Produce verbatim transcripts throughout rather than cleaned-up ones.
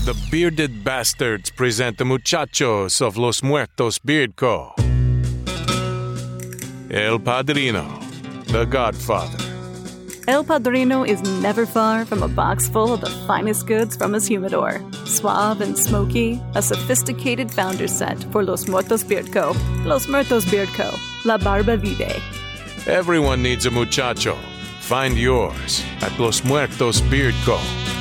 The Bearded Bastards present the muchachos of Los Muertos Beard Co. El Padrino, the Godfather. El Padrino is never far from a box full of the finest goods from his humidor. Suave and smoky, a sophisticated founder set for Los Muertos Beard Co. Los Muertos Beard Co. La Barba Vive. Everyone needs a muchacho. Find yours at Los Muertos Beard Co.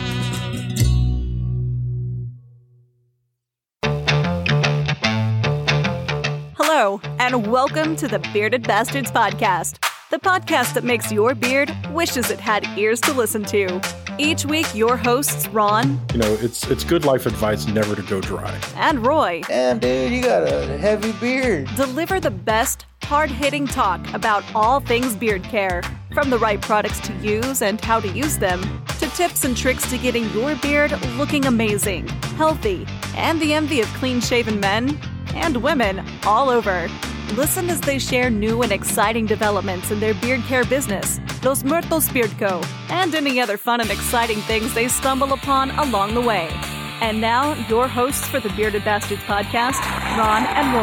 Hello, and welcome to the Bearded Bastards Podcast, the podcast that makes your beard wishes it had ears to listen to. Each week, your hosts, Ron. You know, it's it's good life advice never to go dry. And Roy. Damn, dude, you got a heavy beard. Deliver the best, hard-hitting talk about all things beard care, from the right products to use and how to use them, to tips and tricks to getting your beard looking amazing, healthy, and the envy of clean-shaven men and women all over. Listen as they share new and exciting developments in their beard care business, Los Muertos Beard Co., and any other fun and exciting things they stumble upon along the way. And now, your hosts for the Bearded Bastards Podcast, Ron and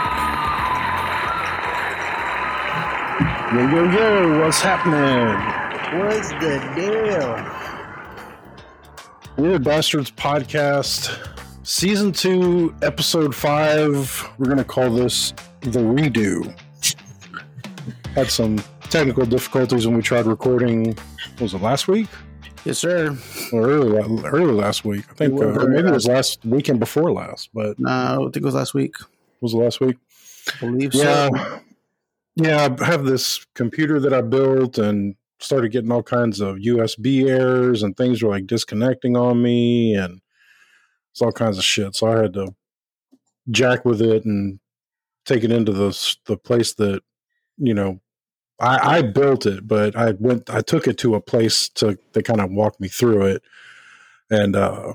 Roy. Yo, yo, yo, what's happening? What's the deal? Bearded Bastards Podcast, Season two, Episode five. We're going to call this The Redo. Had some technical difficulties when we tried recording, what was it, last week? Yes, sir. Or early, early last week. I think, uh, or maybe it was last weekend before last, but... No, I don't think it was last week. Was it last week? I believe yeah. so. Yeah, I have this computer that I built and started getting all kinds of U S B errors and things were like disconnecting on me and it's all kinds of shit. So I had to jack with it and take it into the the place that, you know, I, I built it, but I went, I took it to a place to, to kind of walk me through it. And uh,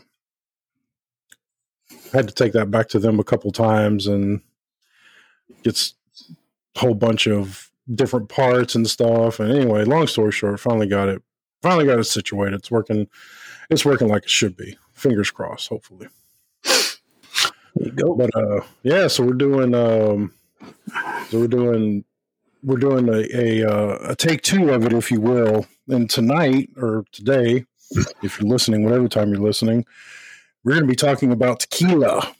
I had to take that back to them a couple times and it's a whole bunch of different parts and stuff. And anyway, long story short, finally got it, finally got it situated. It's working. It's working like it should be. Fingers crossed, hopefully. There you go. But uh, yeah, so we're doing, um, so we're doing, we're doing a, a, uh, a take two of it, if you will. And tonight or today, if you're listening, whatever time you're listening, we're going to be talking about tequila.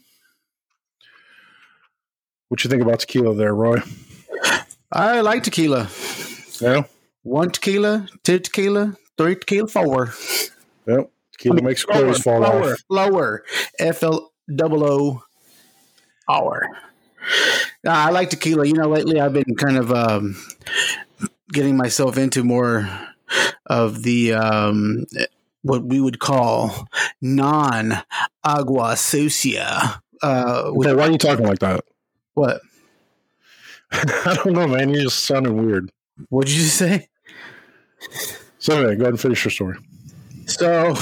What you think about tequila there, Roy? I like tequila. Yeah. One tequila, two tequila, three tequila, four. Yep. Tequila I mean, makes clothes fall flower, off. Flower. F L O O. Hour. Now, I like tequila. You know, lately I've been kind of um, getting myself into more of the um, what we would call non-agua sucia. Uh, okay, why are you talking like that? What? I don't know, man. You're just sounding weird. What did you say? So anyway, go ahead and finish your story. So,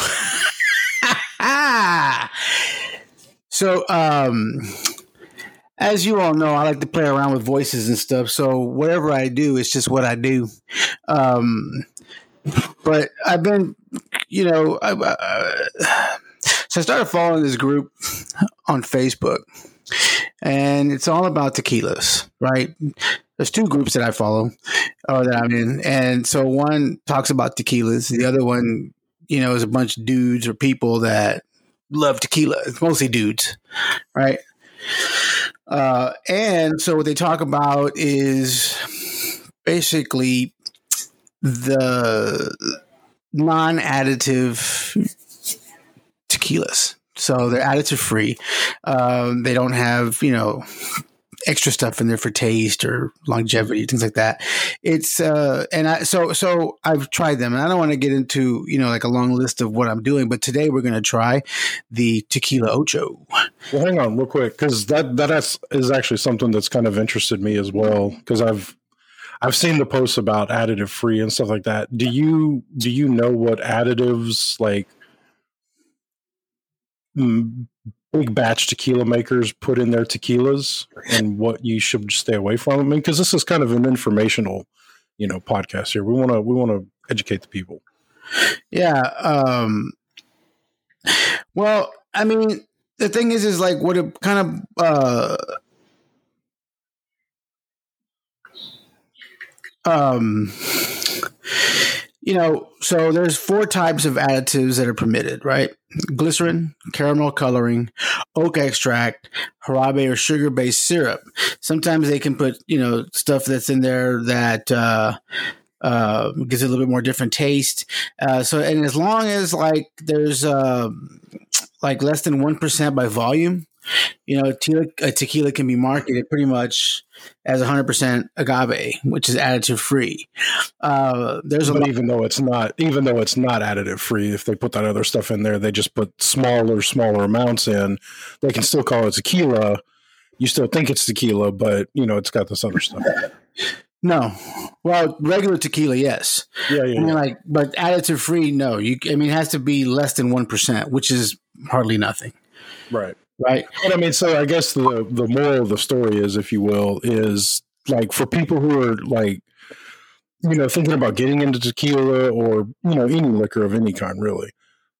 so um, as you all know, I like to play around with voices and stuff. So whatever I do, it's just what I do. Um, but I've been, you know, I, uh, so I started following this group on Facebook. And it's all about tequilas, right? There's two groups that I follow or that I'm in. And so one talks about tequilas. The other one, you know, is a bunch of dudes or people that love tequila. It's mostly dudes, right? Uh, and so what they talk about is basically the non-additive tequilas. So they're additive free. Um, they don't have, you know, extra stuff in there for taste or longevity, things like that. It's uh, and I so so I've tried them, and I don't want to get into, you know, like a long list of what I'm doing, but today we're going to try the Tequila Ocho. Well, hang on real quick, because that that is, is actually something that's kind of interested me as well, because I've I've seen the posts about additive free and stuff like that. Do you do you know what additives like big batch tequila makers put in their tequilas and what you should stay away from? I mean, because this is kind of an informational, you know, podcast here. We want to we want to educate the people. Yeah. Um, well, I mean, the thing is, is like what it kind of, uh, um, you know, so there's four types of additives that are permitted, right? Glycerin, caramel coloring, oak extract, jarabe or sugar-based syrup. Sometimes they can put, you know, stuff that's in there that uh, uh, gives it a little bit more different taste. Uh, so, and as long as like there's uh, like less than one percent by volume, you know, tequila, a tequila can be marketed pretty much as one hundred percent agave, which is additive free. Uh, there's a but lot- even though it's not, even though it's not additive free, if they put that other stuff in there, they just put smaller, smaller amounts in. They can still call it tequila. You still think it's tequila, but you know it's got this other stuff. No, well, regular tequila, yes. Yeah, yeah. I mean, yeah. like, but additive free, no. You, I mean, it has to be less than one percent, which is hardly nothing, Right. right? But I mean, so I guess the the moral of the story is, if you will, is like for people who are like, you know, thinking about getting into tequila or, you know, any liquor of any kind, really,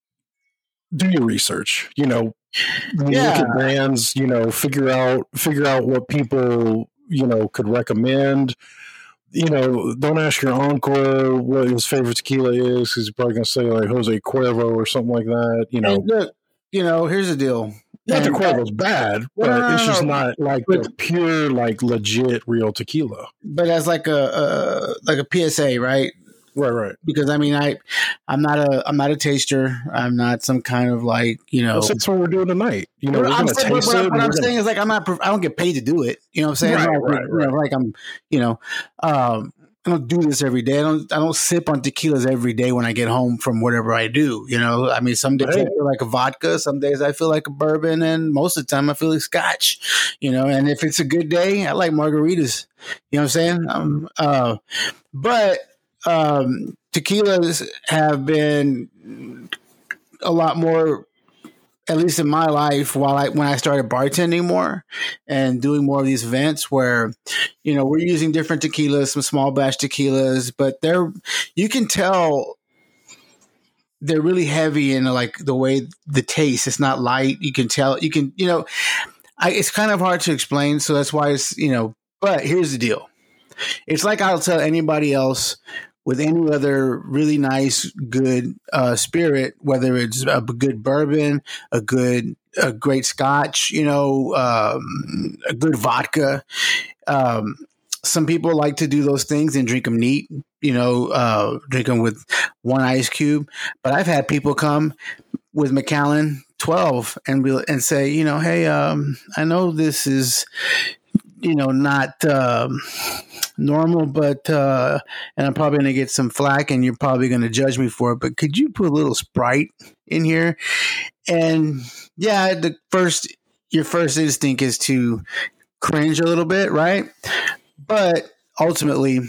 do your research. You know, Yeah. look at brands. You know, figure out figure out what people, you know, could recommend. You know, don't ask your encore what his favorite tequila is, because he's probably going to say like Jose Cuervo or something like that. You know, And look, you know, here's the deal. not that And- Cuervo's bad, but No, no, no, it's just no. not like But- the pure, like legit, real tequila. but as like a, a like a P S A, right? Right, right. Because I mean, I I'm not a I'm not a taster. I'm not some kind of like you know. Well, that's what we're doing tonight. You know, What we're I'm, going to saying, taste what, it. what and I'm we're gonna- saying is like I'm not I don't get paid to do it. You know what I'm saying? Right, Like, right, you know, like I'm you know um, I don't do this every day. I don't I don't sip on tequilas every day when I get home from whatever I do. You know, I mean, some days I Right. feel like a vodka, some days I feel like a bourbon, and most of the time I feel like scotch. You know, and if it's a good day, I like margaritas. You know what I'm saying? Um, uh, but um, tequilas have been a lot more, at least in my life, while I when I started bartending more and doing more of these events where, you know, we're using different tequilas, some small batch tequilas, but they're you can tell they're really heavy in like the way the taste. It's not light. You can tell. You can you know, I, it's kind of hard to explain. So that's why it's you know. But here's the deal. It's like I'll tell anybody else with any other really nice, good uh, spirit, whether it's a good bourbon, a good, a great scotch, you know, um, a good vodka. Um, some people like to do those things and drink them neat, you know, uh, drink them with one ice cube. But I've had people come with Macallan twelve and be, and say, you know, hey, um, I know this is, you know, not um, normal, but uh, and I'm probably going to get some flack, and you're probably going to judge me for it. But could you put a little Sprite in here? And yeah, the first your first instinct is to cringe a little bit, right? But ultimately,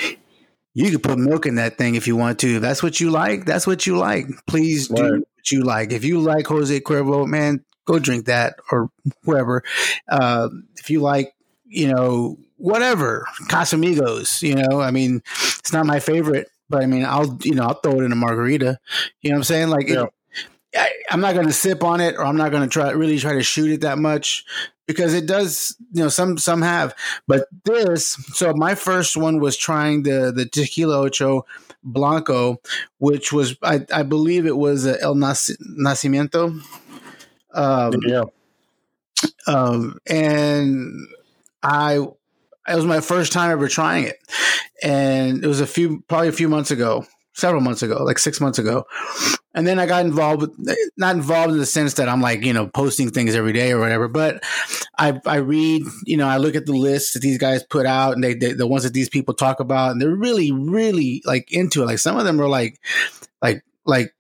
you could put milk in that thing if you want to. If that's what you like, that's what you like. Please do Right. what you like. If you like Jose Cuervo, man, go drink that or whoever. Uh, if you like, you know, whatever, Casamigos, you know, I mean, it's not my favorite, but I mean, I'll, you know, I'll throw it in a margarita. You know what I'm saying? Like, it, Yeah. I, I'm not going to sip on it, or I'm not going to try really try to shoot it that much, because it does, you know, some some have. But this, so my first one was trying the the Tequila Ocho Blanco, which was I, I believe it was a El Nac- Nacimiento, um, Yeah. um, and I it was my first time ever trying it, and it was a few probably a few months ago. Several months ago, like six months ago. And then I got involved with, not involved in the sense that I'm like, you know, posting things every day or whatever, but I, I read, you know, I look at the lists that these guys put out, and they, they, the ones that these people talk about, and they're really, really like into it. Like some of them are like, like, like,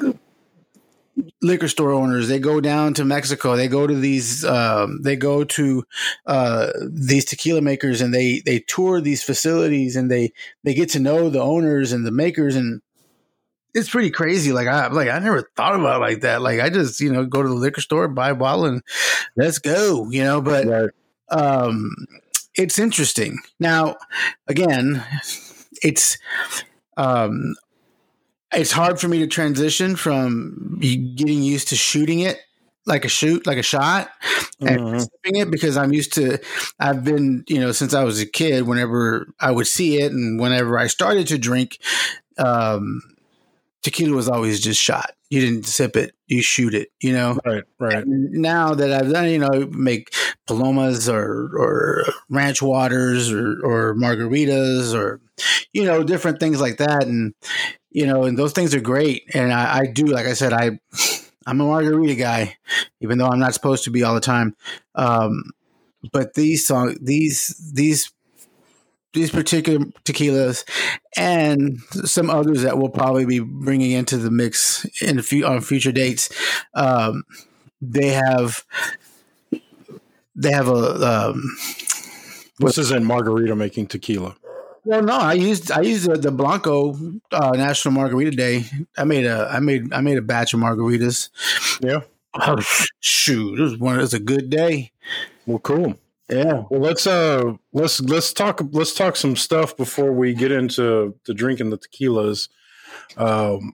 liquor store owners. They go down to Mexico. They go to these. Um, they go to uh, these tequila makers, and they they tour these facilities, and they they get to know the owners and the makers, and it's pretty crazy. Like I like I never thought about it like that. Like I just you know go to the liquor store, buy a bottle, and let's go. You know, but Right. um, it's interesting. Now, again, it's. Um, it's hard for me to transition from getting used to shooting it like a shoot, like a shot, and Mhm. sipping it because I'm used to. I've been, you know, since I was a kid. Whenever I would see it, and whenever I started to drink, um, tequila was always just shot. You didn't sip it; you shoot it. You know. Right, right. And now that I've done, you know, make palomas or or ranch waters or or margaritas or you know different things like that, and you know, and those things are great. And I, I do, like I said, I. I'm a margarita guy, even though I'm not supposed to be all the time. Um, but these song, these these these particular tequilas, and some others that we'll probably be bringing into the mix in a few on future dates, um, they have they have a. Um, This isn't margarita making tequila. Well, no, I used I used the, the Blanco uh, National Margarita Day. I made a I made I made a batch of margaritas. Yeah. Oh, shoot, it was one. It was a good day. Well, cool. Yeah. Well, let's uh let's let's talk let's talk some stuff before we get into to drinking the tequilas. Um,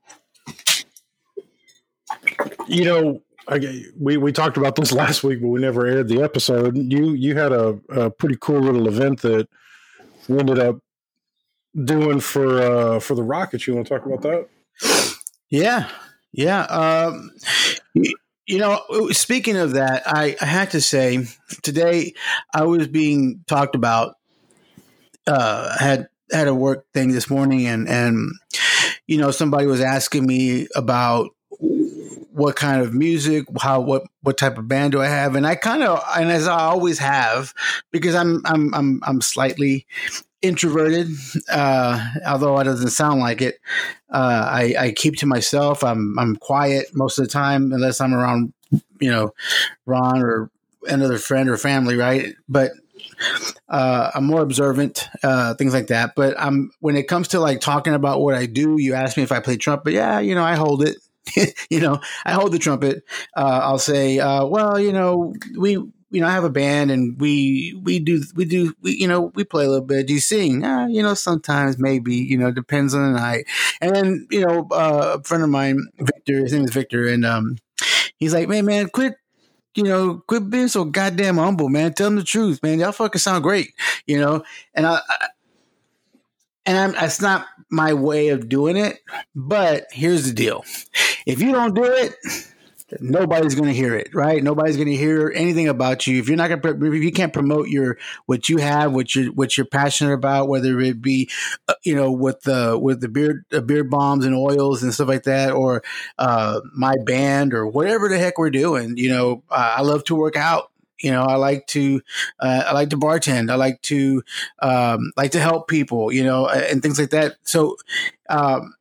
you know, I, we we talked about this last week, but we never aired the episode. You you had a, a pretty cool little event that we ended up doing for uh, for the Rockets. You want to talk about that? Yeah, yeah. Um, you, you know, speaking of that, I, I had to say today I was being talked about. Uh, had had a work thing this morning, and and you know somebody was asking me about what kind of music, how what what type of band do I have, and I kind of and as I always have because I'm I'm I'm I'm slightly introverted, uh, although it doesn't sound like it. Uh, I, I keep to myself. I'm I'm quiet most of the time, unless I'm around, you know, Ron or another friend or family, right? But uh, I'm more observant, uh, things like that. But I'm when it comes to like talking about what I do, you ask me if I play trumpet. Yeah, you know, I hold it. you know, I hold the trumpet. Uh, I'll say, uh, well, you know, we. You know, I have a band and we, we do, we do, we, you know, we play a little bit. Do you sing? Uh, you know, sometimes maybe, you know, depends on the night. And then, you know, uh, a friend of mine, Victor, his name is Victor. And, um, he's like, man, man, quit, you know, quit being so goddamn humble, man. Tell them the truth, man. Y'all fucking sound great, you know? And I, I and I'm, that's not my way of doing it, but here's the deal. If you don't do it, nobody's going to hear it, right? Nobody's going to hear anything about you if you're not going to. If you can't promote your what you have, what you what you're passionate about, whether it be, uh, you know, with the with the beard uh, beard bombs and oils and stuff like that, or uh, my band or whatever the heck we're doing. You know, uh, I love to work out. You know, I like to uh, I like to bartend. I like to um, like to help people. You know, and things like that. So um,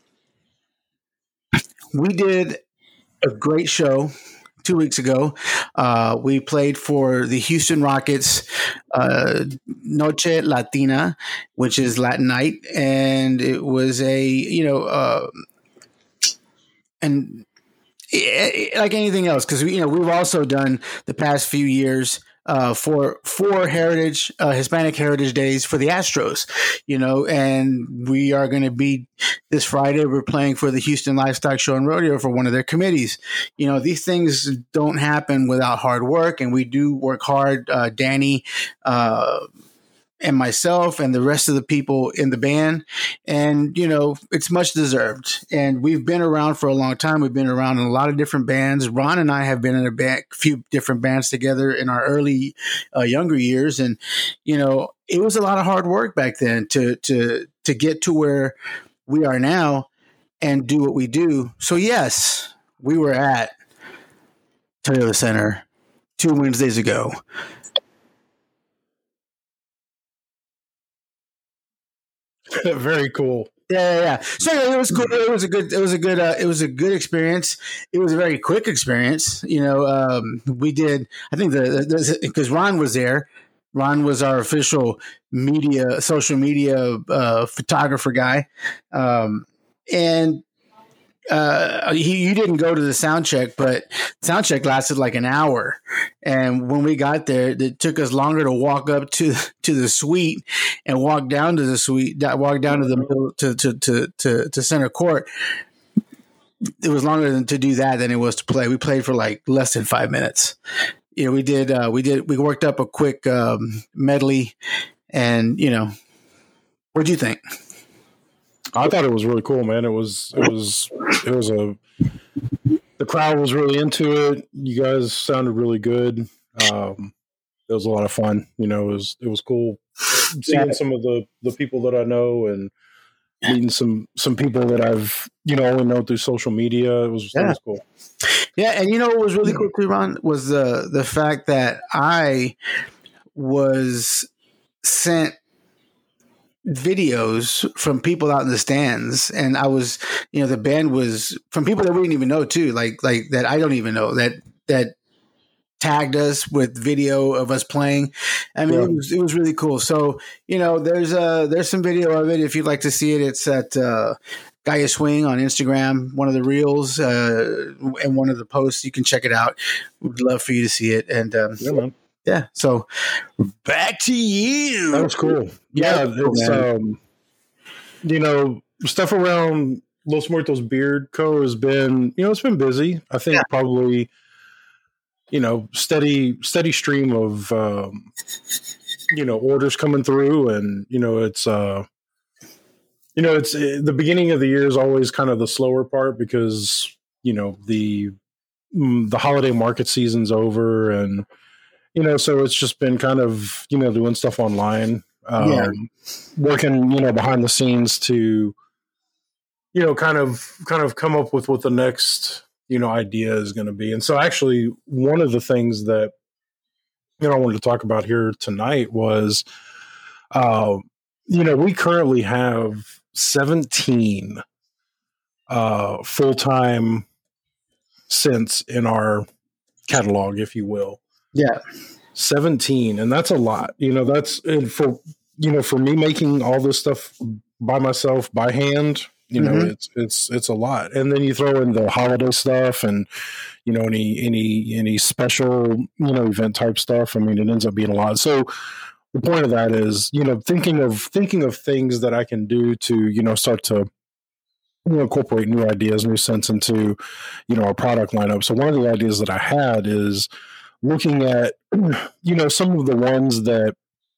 we did a great show two weeks ago. Uh, we played for the Houston Rockets uh, Noche Latina, which is Latin night, and it was a you know, uh, and it, it, like anything else, because you know we've also done the past few years. Uh, for four heritage uh, Hispanic Heritage Days for the Astros, you know, and we are going to be this Friday. We're playing for the Houston Livestock Show and Rodeo for one of their committees. You know, these things don't happen without hard work, and we do work hard. Uh, Danny uh, and myself and the rest of the people in the band, and you know, it's much deserved. And we've been around for a long time. We've been around in a lot of different bands. Ron and I have been in a band, few different bands together in our early, uh, younger years, and you know, it was a lot of hard work back then to to to get to where we are now and do what we do. So yes, we were at Toyota Center two Wednesdays ago. Very cool. Yeah, yeah, yeah. So yeah, it was cool. It was a good. It was a good. Uh, it was a good experience. It was a very quick experience. You know, um, we did. I think the because Ron was there. Ron was our official media, social media uh, photographer guy, um, and uh, he, you didn't go to the sound check, but sound check lasted like an hour. And when we got there, it took us longer to walk up to to the suite and walk down to the suite, walk down to the middle to to to to, to center court. it was longer than to do that than it was to play. We played for like less than five minutes. You know, we did, uh, we did, we worked up a quick um, medley, and you know, what'd you think? I thought it was really cool, man. It was, it was, it was a. The crowd was really into it. You guys sounded really good. Um, it was a lot of fun. You know, it was it was cool seeing yeah. some of the, the people that I know and meeting some some people that I've you know only known through social media. It was, yeah. it was cool. Yeah, and you know what was really cool too, Ron, was the the fact that I was sent videos from people out in the stands, and I was, you know, the band was from people that we didn't even know too, like like that I don't even know that that tagged us with video of us playing. I mean, yeah. it was it was really cool. So you know, there's uh there's some video of it if you'd like to see it. It's at uh, Gaia Swing on Instagram, one of the reels uh, and one of the posts. You can check it out. We'd love for you to see it. And um, yeah, man. Yeah, so back to you. That was cool. Yeah, yeah it's um, you know, stuff around Los Muertos Beard Co. has been, you know, it's been busy. I think yeah. probably, you know, steady steady stream of um, you know, orders coming through, and you know, it's uh, you know, it's uh, the beginning of the year is always kind of the slower part because you know the mm, the holiday market season's over and. You know, so it's just been kind of, you know, doing stuff online, um, yeah. working, you know, behind the scenes to, you know, kind of, kind of come up with what the next, you know, idea is going to be. And so actually one of the things that, you know, I wanted to talk about here tonight was, uh, you know, we currently have seventeen uh, full-time synths in our catalog, if you will. Yeah. seventeen. And that's a lot, you know, that's for, you know, for me making all this stuff by myself, by hand, you know, mm-hmm. it's, it's, it's a lot. And then you throw in the holiday stuff and, you know, any, any, any special, you know, event type stuff. I mean, it ends up being a lot. So the point of that is, you know, thinking of, thinking of things that I can do to, you know, start to, you know, incorporate new ideas, new sense into, you know, our product lineup. So one of the ideas that I had is, looking at, you know, some of the ones that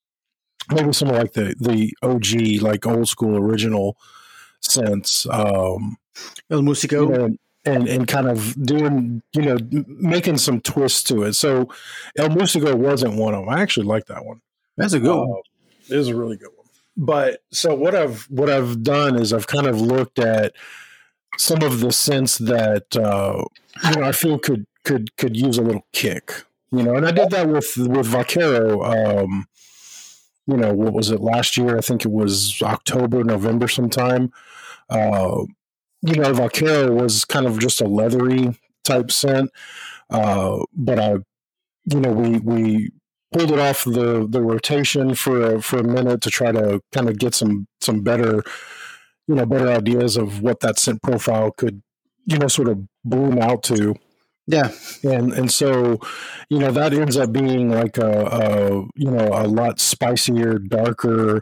maybe some of like the, the O G, like old school original sense, um, El Musico, you know, and, and kind of doing, you know, making some twists to it. So El Musico wasn't one of them. I actually like that one. That's a good uh, one. It is a really good one. But so what I've, what I've done is I've kind of looked at some of the synths that, uh, you know, I feel could, could, could use a little kick. You know, and I did that with with Vaquero. Um, you know, what was it last year? I think it was October, November, sometime. Uh, you know, Vaquero was kind of just a leathery type scent, uh, but I, you know, we we pulled it off the the rotation for a, for a minute to try to kind of get some some better, you know, better ideas of what that scent profile could, you know, sort of bloom out to. Yeah. And and so, you know, that ends up being like a, a you know, a lot spicier, darker,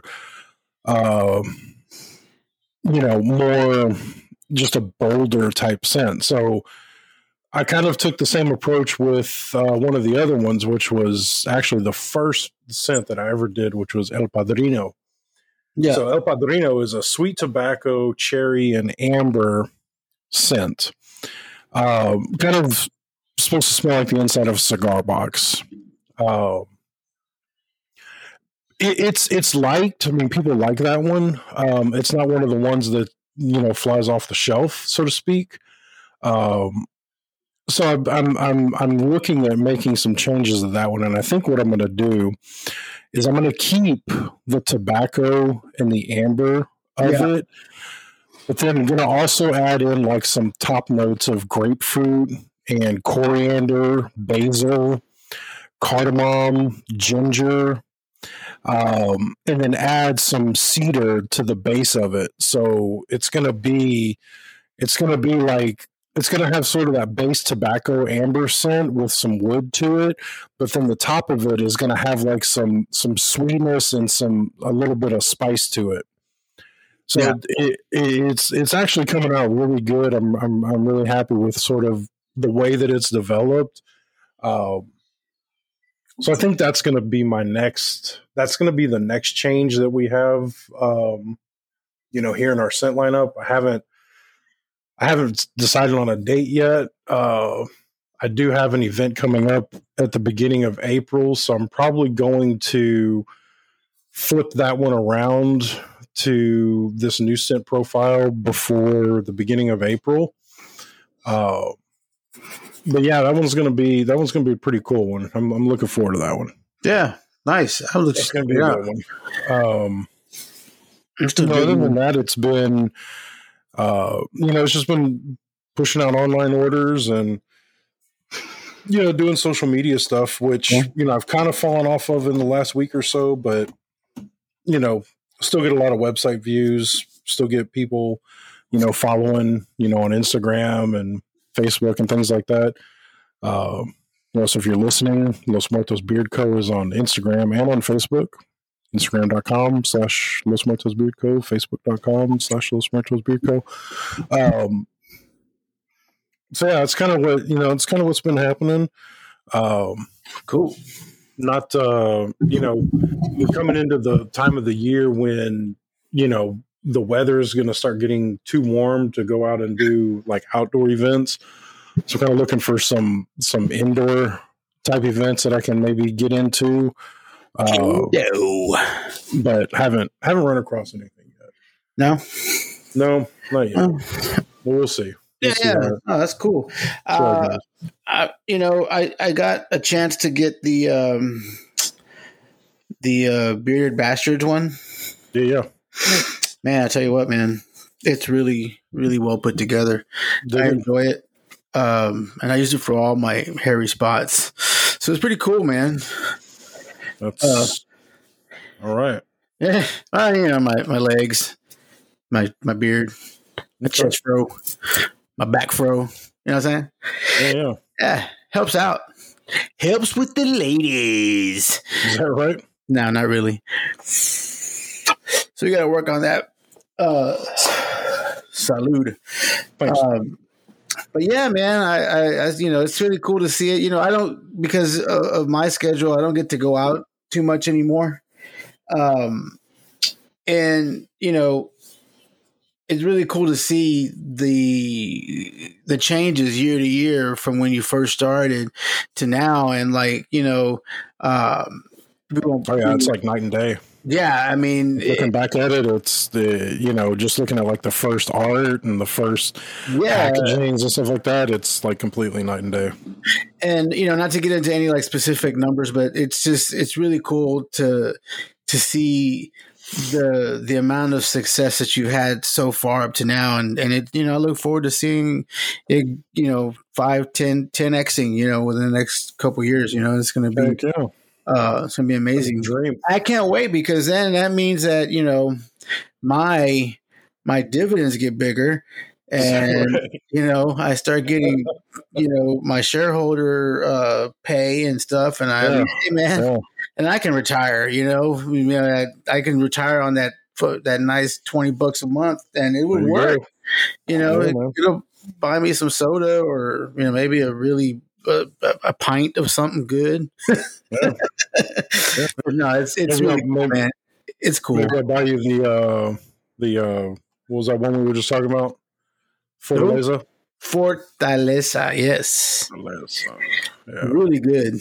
uh, you know, more just a bolder type scent. So I kind of took the same approach with uh, one of the other ones, which was actually the first scent that I ever did, which was El Padrino. Yeah. So El Padrino is a sweet tobacco, cherry, and amber scent. Um, kind of supposed to smell like the inside of a cigar box. Um, it, it's it's liked. I mean, people like that one. Um, it's not one of the ones that you know flies off the shelf, so to speak. Um, so I'm I'm I'm I'm looking at making some changes to that one, and I think what I'm going to do is I'm going to keep the tobacco and the amber of yeah. it. But then I'm going to also add in like some top notes of grapefruit and coriander, basil, cardamom, ginger, um, and then add some cedar to the base of it. So it's going to be, it's going to be like, it's going to have sort of that base tobacco amber scent with some wood to it. But then the top of it is going to have like some, some sweetness and some, a little bit of spice to it. So Yeah. it, it, it's it's actually coming out really good. I'm I'm I'm really happy with sort of the way that it's developed. Um, so I think that's going to be my next. That's going to be the next change that we have. Um, you know, here in our scent lineup, I haven't I haven't decided on a date yet. Uh, I do have an event coming up at the beginning of April, so I'm probably going to flip that one around to this new scent profile before the beginning of April. Uh, but yeah, that one's gonna be that one's gonna be a pretty cool one. I'm, I'm looking forward to that one. Yeah, nice. I was It's gonna be a good one. Um, you know, other than that, it's been uh, you know, it's just been pushing out online orders and you know, doing social media stuff, which yeah. you know I've kind of fallen off of in the last week or so, but you know, still get a lot of website views, still get people, you know, following, you know, on Instagram and Facebook and things like that. Uh, you know, so if you're listening, Los Muertos Beard Co. is on Instagram and on Facebook. Instagram.com slash Los Muertos Beard Co. Facebook.com slash Los Muertos Beard Co. Um, so yeah, it's kind of what, you know, it's kind of what's been happening. Um, cool. Not, uh, you know, we're coming into the time of the year when, you know, the weather is going to start getting too warm to go out and do like outdoor events. So kind of looking for some, some indoor type events that I can maybe get into. Uh, no. But haven't, haven't run across anything yet. No, no, not yet. Oh. But we'll see. We'll yeah, see yeah. how, Oh, that's cool. Uh, I, you know, I, I got a chance to get the um, the uh, Bearded Bastards one. Yeah, yeah. Man, I tell you what, man, it's really, really well put together. Did I it? enjoy it, um, and I use it for all my hairy spots. So it's pretty cool, man. That's Uh, all right. Yeah, well, you know, my, my legs, my my beard, my Okay. chest fro, my back fro. You know what I'm saying? Yeah, yeah. Yeah, helps out. Helps with the ladies. Is that right? No, not really. So we got to work on that. Uh, salud. Thanks. Um, but yeah, man, I, I, I, you know, it's really cool to see it. You know, I don't, because of, of my schedule, I don't get to go out too much anymore. Um, and you know, it's really cool to see the the changes year to year from when you first started to now, and like you know, um, oh yeah, it's like night and day. yeah. I mean, Looking it, back at it, it's the you know just looking at like the first art and the first yeah, packagings and stuff like that. It's like completely night and day. and you know, not to get into any like specific numbers, but it's just it's really cool to to see the the amount of success that you've had so far up to now, and and it you know I look forward to seeing it you know five, ten, ten xing you know within the next couple of years. You know, it's going to be Heck yeah. uh it's going to be amazing. Dream. I can't wait, because then that means that you know my my dividends get bigger. And, you know, I start getting, you know, my shareholder uh, pay and stuff. And I, Yeah. hey, man, Yeah. and I can retire, you know, you know I, I can retire on that that nice twenty bucks a month, and it would There you work. go. You know, Yeah, it, man. it'll buy me some soda, or, you know, maybe a really uh, a pint of something good. Yeah. No, it's it's Maybe really I'll- cool, maybe- man. It's cool. Maybe I'll buy you the uh, the uh, what was that one we were just talking about? Fortaleza. Fortaleza, yes, Fortaleza. Yeah. really good.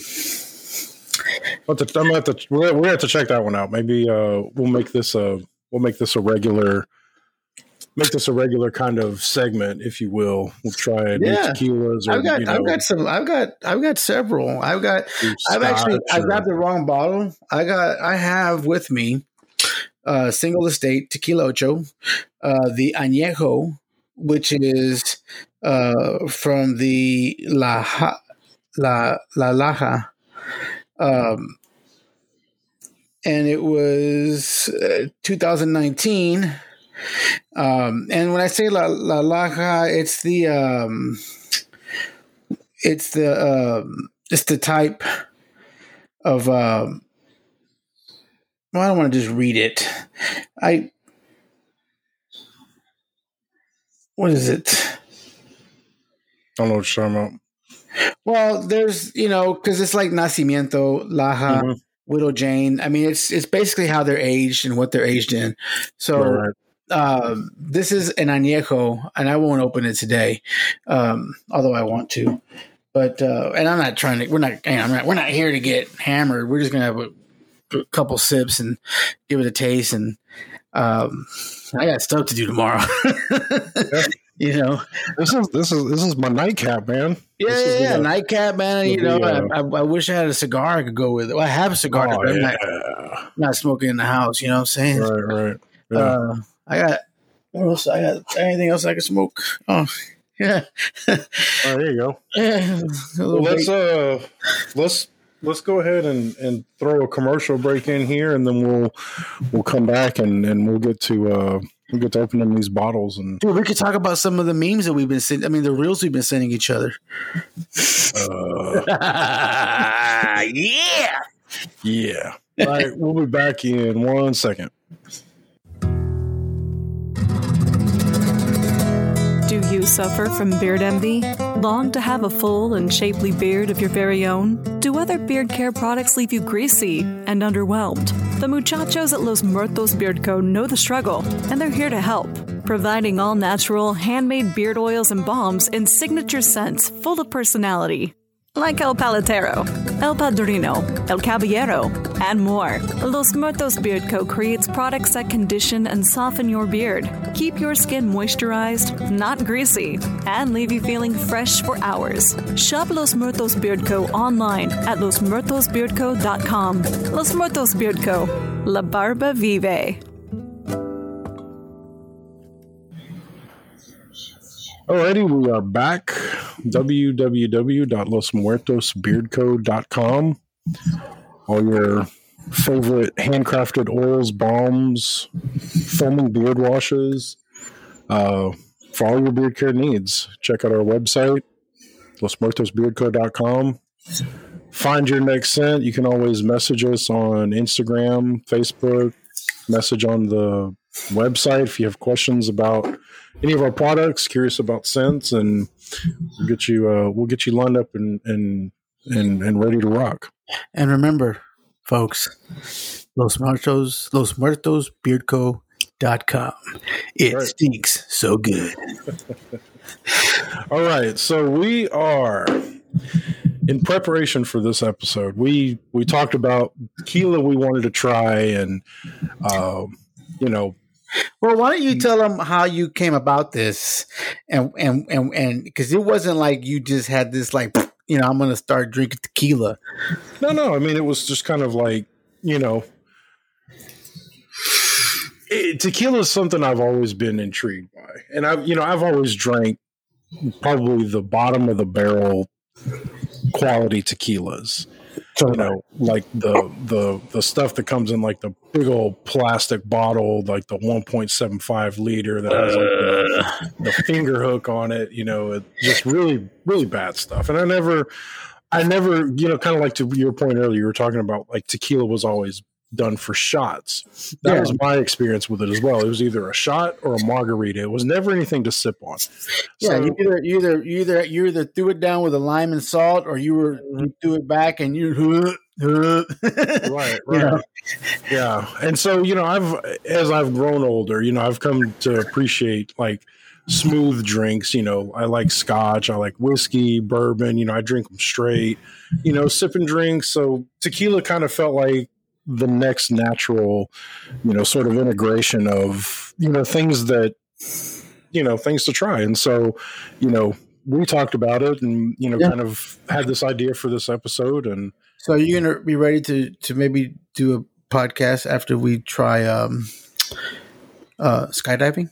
But the, I'm gonna have to we're, we're gonna have to check that one out. Maybe uh, we'll make this a we'll make this a regular make this a regular kind of segment, if you will. We'll try new Yeah. tequilas or I've got, you know, I've got some, I've got, I've got several. I've got, do I've actually, scotch I or- got the wrong bottle. I got, I have with me, uh, Single Estate Tequila Ocho, uh, the Añejo, which is, uh, from the La Ha, La La Laja, um, and it was uh, two thousand nineteen. Um, and when I say La La Laja, it's the um, it's the um, it's the type of um, well, I don't want to just read it. I what is it? I don't know what you're talking about. Well, there's, you know, because it's like Nacimiento, Laja, Mm-hmm. Widow Jane. I mean, it's it's basically how they're aged and what they're aged in. So Right. um, this is an añejo, and I won't open it today, um, although I want to. But uh, and I'm not trying to. We're not. I'm not. We're not here to get hammered. We're just gonna have a, a couple sips and give it a taste. And um, I got stuff to do tomorrow. Yeah. You know, This is this is this is my nightcap, man. yeah, This is yeah, yeah. the- Nightcap, man. You the, know, uh, I, I, I wish I had a cigar I could go with it. Well, I have a cigar, Oh, but I'm not, yeah. not smoking in the house. You know what I'm saying? Right, right. Yeah. Uh, I got. What else? I got anything else I can smoke? Oh, yeah. oh, there you go. Yeah, a Well, little let's bit. uh, let's let's go ahead and, and throw a commercial break in here, and then we'll we'll come back and, and we'll get to uh we'll get to opening these bottles and Dude, we could talk about some of the memes that we've been sending. I mean, the reels we've been sending each other. uh, Yeah. yeah. All right, we'll be back in one second. Do you suffer from beard envy? Long to have a full and shapely beard of your very own? Do other beard care products leave you greasy and underwhelmed? The muchachos at Los Muertos Beard Co. know the struggle, and they're here to help, providing all natural, handmade beard oils and balms in signature scents full of personality. Like El Paletero, El Padrino, El Caballero, and more. Los Muertos Beard Co. creates products that condition and soften your beard, keep your skin moisturized, not greasy, and leave you feeling fresh for hours. Shop Los Muertos Beard Co. online at los muertos beard co dot com. Los Muertos Beard Co. La Barba Vive. Alrighty, we are back. w w w dot los muertos beard co dot com. All your favorite handcrafted oils, balms, foaming beard washes, uh, for all your beard care needs. Check out our website, los muertos beard co dot com. Find your next scent. You can always message us on Instagram, Facebook, message on the website if you have questions about any of our products, curious about scents, and we'll get you uh, we'll get you lined up and and and, and ready to rock. And remember, folks, Los Muertos, Los Muertos Beard Co dot com. It Right. stinks so good. All right, so we are in preparation for this episode. We we talked about tequila we wanted to try, and um, you know. Well, why don't you tell them how you came about this, and and and and because it wasn't like you just had this like, you know, I'm going to start drinking tequila. No, no. I mean, it was just kind of like, you know, it, tequila is something I've always been intrigued by, and I've you know I've always drank probably the bottom of the barrel quality tequilas. You know, like the the the stuff that comes in like the big old plastic bottle, like the one point seven five liter that has like the, the finger hook on it. You know, it, just really really bad stuff. And I never, I never, you know, kind of like to your point earlier, you were talking about like tequila was always done for shots. That Yeah. was my experience with it as well. It was either a shot or a margarita. It was never anything to sip on. Yeah, So- you either you either you either you either threw it down with a lime and salt, or you were you threw it back and you. right, right. Yeah. And so, you know, I've, as I've grown older, you know, I've come to appreciate like smooth drinks. You know, I like scotch, I like whiskey, bourbon, you know, I drink them straight, you know, sipping drinks. So tequila kind of felt like the next natural, you know, sort of integration of, you know, things that, you know, things to try. And so, you know, we talked about it and, you know, Yeah. kind of had this idea for this episode. And, So you're gonna be ready to to maybe do a podcast after we try um, uh, skydiving?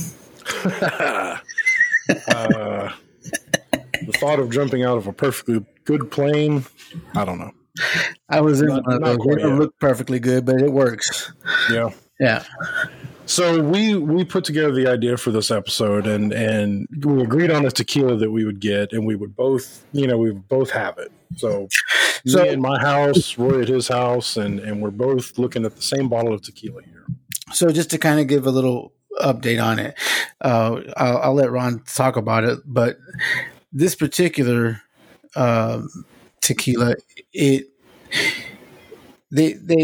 uh, the thought of jumping out of a perfectly good plane, I don't know. I was in Not- one of not those. quite It doesn't yet. look perfectly good, but it works. Yeah. Yeah. So we we put together the idea for this episode, and and we agreed on a tequila that we would get, and we would both, you know, we would both have it. So, So- me in my house, Roy at his house, and and we're both looking at the same bottle of tequila here. So just to kind of give a little update on it. Uh, I'll, I'll let Ron talk about it, but this particular um, tequila, it they they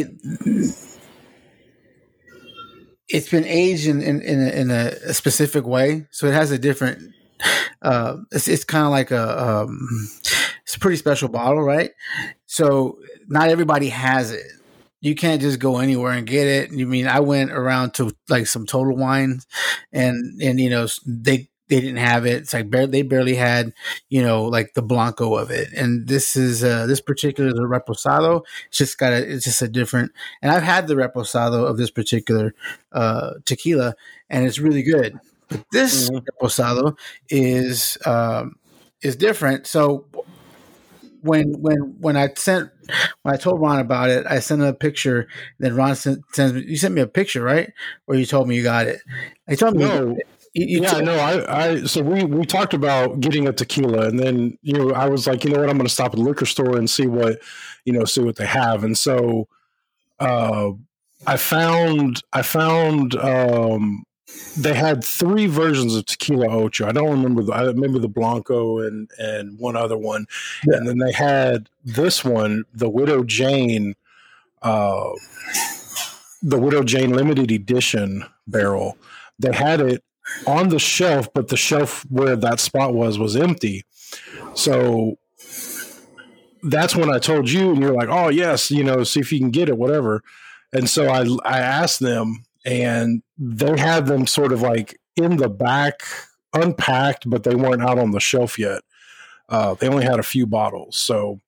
it's been aged in in, in, a, in a specific way, so it has a different. Uh, it's it's kind of like a um, it's a pretty special bottle, right? So not everybody has it. You can't just go anywhere and get it. You mean I went around to like some Total Wines, and and you know they they didn't have it. It's like barely, they barely had you know like the Blanco of it. And this is uh, this particular the Reposado. It's just got a it's just a different. And I've had the Reposado of this particular uh, tequila, and it's really good. But this mm-hmm. Reposado is um, is different. So when when when I sent when I told Ron about it, I sent him a picture. Then Ron sent sends me. You sent me a picture, right? Or you told me you got it. I told me. No. You, you yeah, t- no. I, I so we we talked about getting a tequila, and then you know I was like, you know what, I'm going to stop at the liquor store and see what you know see what they have, and so uh, I found I found. Um, They had three versions of Tequila Ocho. I don't remember the I remember the Blanco and, and one other one. Yeah. And then they had this one, the Widow Jane, uh, the Widow Jane limited edition barrel. They had it on the shelf, but the shelf where that spot was was empty. So that's when I told you, and you're like, oh yes, you know, see if you can get it, whatever. And so I I asked them. And they had them sort of like in the back, unpacked, but they weren't out on the shelf yet. Uh, they only had a few bottles, so,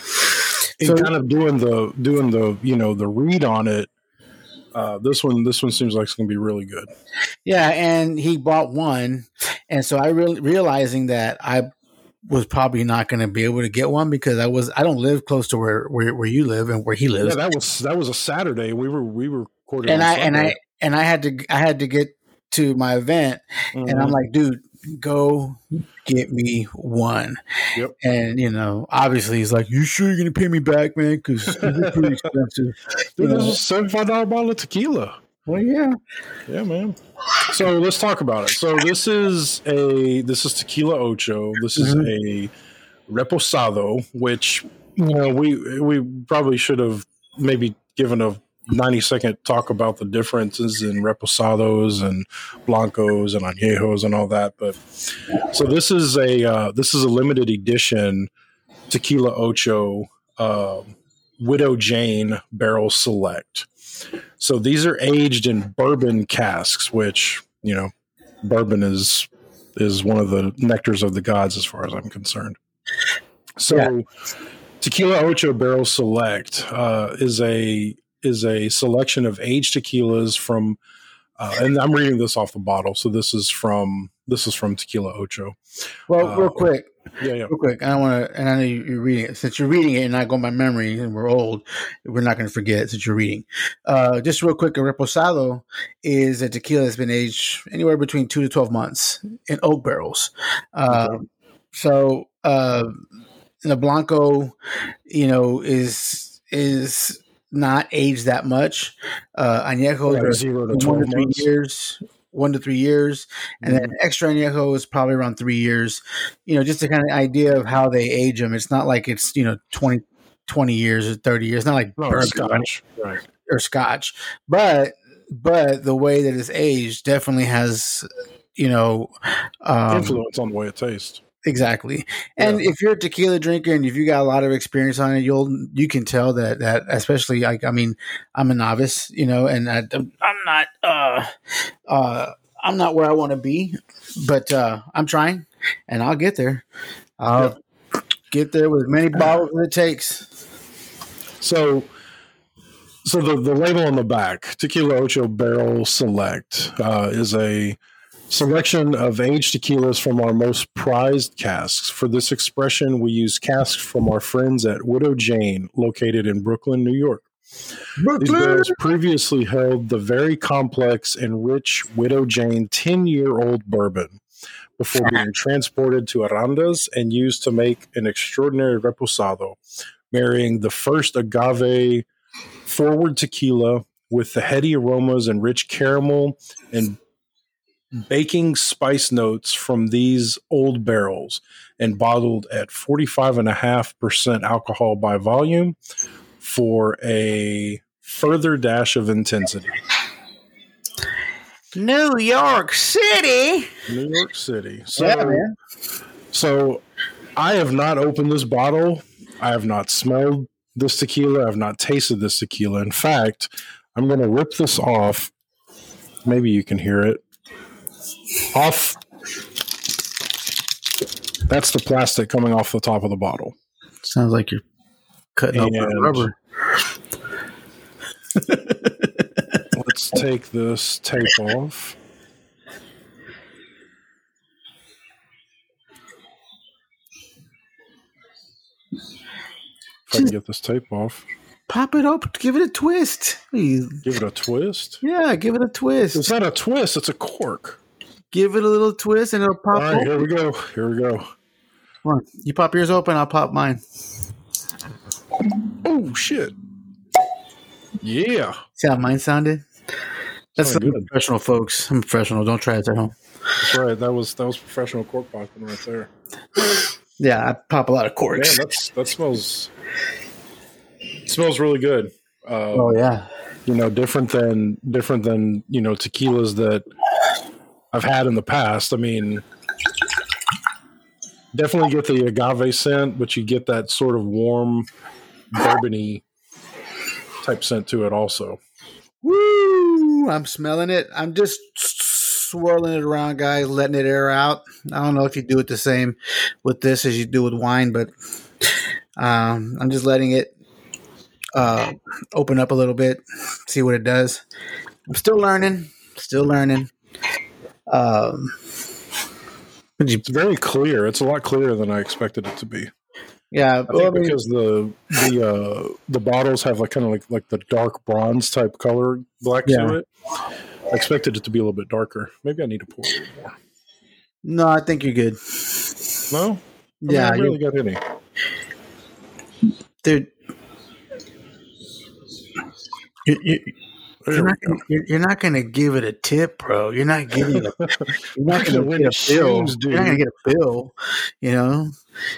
so kind of doing the doing the you know the read on it. Uh, this one this one seems like it's going to be really good. Yeah, and he bought one, and so I really realizing that I was probably not going to be able to get one because I was I don't live close to where, where where you live and where he lives. Yeah, that was that was a Saturday. We were we were recording and I Sunday. and I. And I had to, I had to get to my event, mm-hmm. and I'm like, dude, go get me one. Yep. And you know, obviously, he's like, you sure you're gonna pay me back, man? Because it's pretty expensive. Dude, this is a seventy-five dollar bottle of tequila. Well, yeah, yeah, man. So let's talk about it. So this is a this is Tequila Ocho. This is mm-hmm. a Reposado, which you know we we probably should have maybe given a ninety second talk about the differences in Reposados and Blancos and Añejos and all that. But so this is a uh, this is a limited edition Tequila Ocho uh, Widow Jane Barrel Select. So these are aged in bourbon casks, which you know bourbon is is one of the nectars of the gods as far as I'm concerned. So yeah. Tequila Ocho Barrel Select uh, is a is a selection of aged tequilas from, uh, and I'm reading this off the bottle. So this is from, this is from Tequila Ocho. Well, uh, real quick. Yeah, yeah. Real quick. I don't want to, and I know you're reading it. Since you're reading it and not going by memory and we're old, we're not going to forget since you're reading. Uh, just real quick, a Reposado is a tequila that's been aged anywhere between two to twelve months in oak barrels. Uh, okay. So, uh, the Blanco, you know, is, is, not aged that much. Uh, Añejo right, are zero to one twelve to three months. years, one to three years, and mm-hmm. then extra Añejo is probably around three years. You know, just a kind of idea of how they age them. It's not like it's you know twenty, twenty years or thirty years. It's not like no, bourbon, Scotch, right? Or Scotch, but but the way that it's aged definitely has you know um, influence on the way it tastes. Exactly. And yeah. if you're a tequila drinker and if you got a lot of experience on it, you'll, you can tell that, that especially like, I mean, I'm a novice, you know, and I, I'm not, uh, uh, I'm not where I want to be, but, uh, I'm trying and I'll get there. I'll yeah. get there with as many bottles as it takes. So, so the, the label on the back, Tequila Ocho Barrel Select, uh, is a selection of aged tequilas from our most prized casks. For this expression, we use casks from our friends at Widow Jane, located in Brooklyn, New York. Brooklyn. These barrels previously held the very complex and rich Widow Jane ten-year-old bourbon before being transported to Arandas and used to make an extraordinary reposado, marrying the first agave forward tequila with the heady aromas and rich caramel and baking spice notes from these old barrels and bottled at forty-five point five percent alcohol by volume for a further dash of intensity. New York City. New York City. So, yeah, man. So I have not opened this bottle. I have not smelled this tequila. I have not tasted this tequila. In fact, I'm going to rip this off. Maybe you can hear it. Off. That's the plastic coming off the top of the bottle. Sounds like you're cutting And open rubber. Let's take this tape off. If I can get this tape off. Pop it up. Give it a twist. Please. Give it a twist? Yeah, give it a twist. It's not a twist. It's a cork. Give it a little twist and it'll pop. All right, open. here we go. Here we go. Come on. You pop yours open, I'll pop mine. Oh, shit. Yeah. See how mine sounded? That's Sounded the good. professional, folks. I'm professional. Don't try it at home. That's right. That was that was professional cork popping right there. Yeah, I pop a lot of corks. Man, that's that smells smells really good. Uh, Oh yeah. You know, different than different than you know tequilas that I've had in the past. I mean, definitely get the agave scent, but you get that sort of warm, bourbony type scent to it also. Woo! I'm smelling it. I'm just swirling it around, guys, letting it air out. I don't know if you do it the same with this as you do with wine, but um, I'm just letting it uh, open up a little bit, see what it does. I'm still learning, still learning. Um, It's very clear. It's a lot clearer than I expected it to be. yeah, I well, think I mean, because the the uh, the bottles have like kind of like like the dark bronze type color black Yeah. to it. I expected it to be a little bit darker. Maybe I need to pour a little more. no, I think you're good. No, I mean, Yeah, I really got any. Dude. You, you, There You're we not, go. gonna, you're, you're not gonna give it a tip, bro. You're not getting a, you're not gonna When get a bill. shoes, You're not gonna dude. get a bill. You know.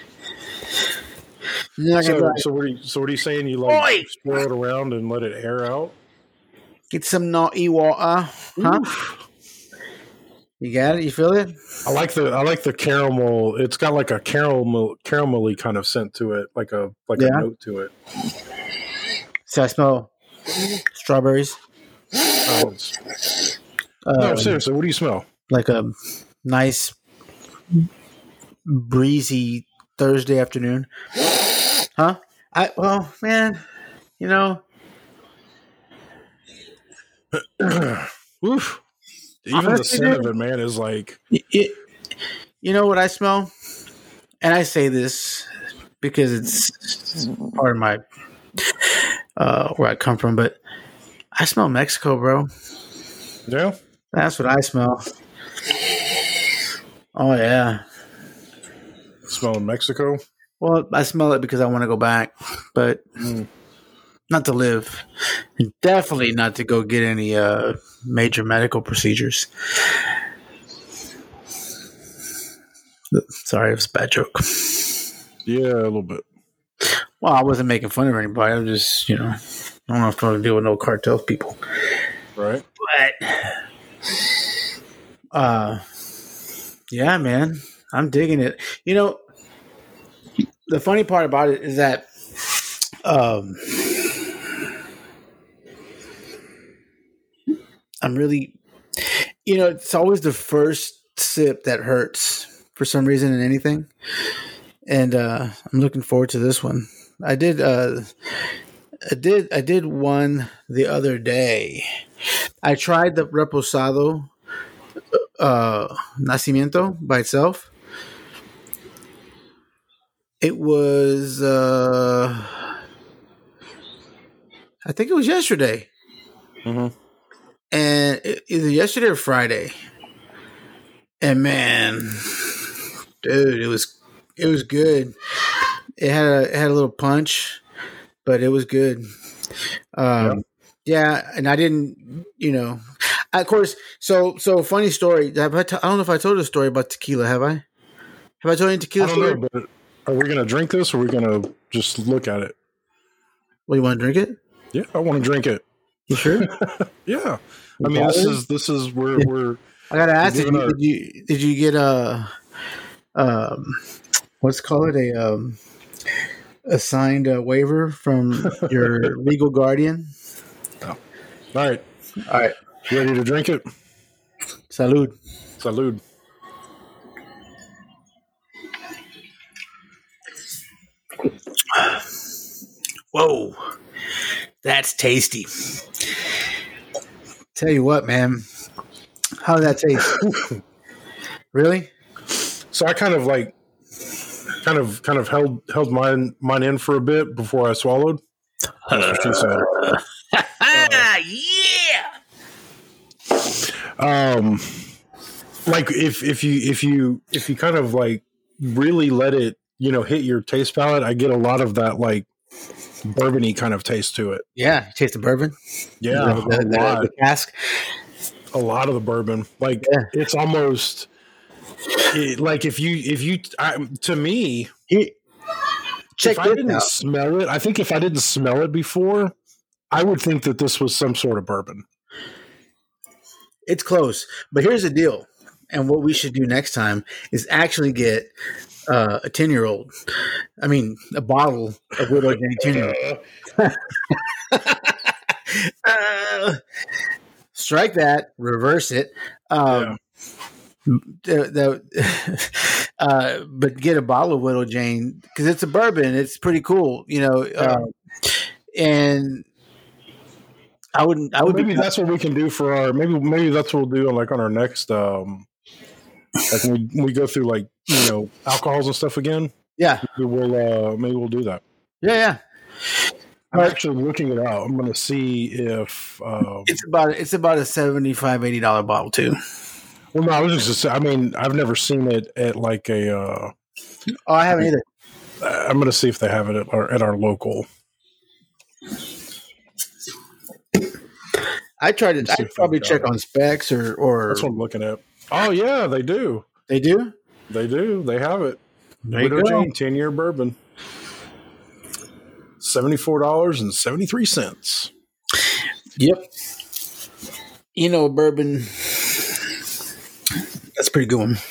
You're not gonna be So, like, so what are you? So what are you saying? You like Oi! swirl it around and let it air out? get some naughty water, huh? You got it. You feel it? I like the I like the caramel. It's got like a caramel caramelly kind of scent to it, like a like Yeah. a note to it. So I smell strawberries. Oh, it's- Um, no, seriously, what do you smell? like a nice breezy Thursday afternoon, huh? I well, man, you know. Oof. Even the Honestly, scent dude. of it, man, is like It, you know what I smell? And I say this because it's part of my uh, where I come from, but I smell Mexico, bro. yeah. That's what I smell. Oh yeah. Smelling Mexico. Well, I smell it because I want to go back, but Mm. not to live. And definitely not to go get any uh, major medical procedures. Sorry, it was a bad joke. Yeah, a little bit. Well, I wasn't making fun of anybody. I was just, you know, I don't have to deal with no cartel people. Right. But, uh, yeah, man, I'm digging it. You know, the funny part about it is that, um, I'm really, you know, it's always the first sip that hurts for some reason in anything. And, uh, I'm looking forward to this one. I did, uh, I did, I did one the other day. I tried the Reposado, uh, Nacimiento by itself. It was, uh, I think it was yesterday. Mm-hmm. And it, either yesterday or Friday. And man, dude, it was, it was good. It had a, it had a little punch, but it was good. Um, yeah. And I didn't, you know, of course. So, so funny story. Have I, t- I don't know if I told a story about tequila. Have I? Have I told you a tequila I don't story? know, but are we going to drink this or are we going to just look at it? Well, you want to drink it? Yeah, I want to drink it. You sure? Yeah. I mean, this is this is where Yeah. we're. I gotta ask. Did Giving you, our- did you did you get a um what's called a um a signed uh, waiver from your legal guardian? All right. All right. You ready to drink it? Salud. Salud. Whoa, that's tasty. Tell you what, man. How did that taste? Really? So I kind of like, kind of, kind of held held mine mine in for a bit before I swallowed. That's what she said. Ah, yeah. Um, like if if you if you if you kind of like really let it, you know, hit your taste palate, I get a lot of that like bourbon-y kind of taste to it. Yeah, you taste the bourbon. Yeah, the, the, a the, lot. the cask. A lot of the bourbon. Like Yeah. it's almost it, like if you if you I, to me. You, check if I this didn't out. smell it, I think if I didn't smell it before, I would think that this was some sort of bourbon. It's close, but here's the deal. And what we should do next time is actually get uh, a ten-year-old. I mean, a bottle of Widow Jane ten-year-old. uh, strike that, reverse it. Um, the, the, uh, but get a bottle of Widow Jane because it's a bourbon. It's pretty cool, you know. Uh, and I wouldn't. I would maybe be, that's what we can do for our. Maybe maybe that's what we'll do on like on our next. Um, like when we, we go through like you know alcohols and stuff again. yeah, Maybe we'll uh, maybe we'll do that. yeah, yeah. I'm actually looking it out. I'm going to see if. Um, It's about it's about a seventy-five, eighty dollar bottle too. well, no, I was just. Gonna say, I mean, I've never seen it at like a. Uh, Oh, I haven't either. I'm going to see if they have it at our at our local. I tried to. Let's see I'd if probably they've check got it. on specs or or That's what I'm looking at. Oh yeah, they do. they do. They do. They have it. There you Widow go. Jane ten year bourbon. seventy-four dollars and seventy-three cents. Yep. You know, bourbon. That's a pretty good one.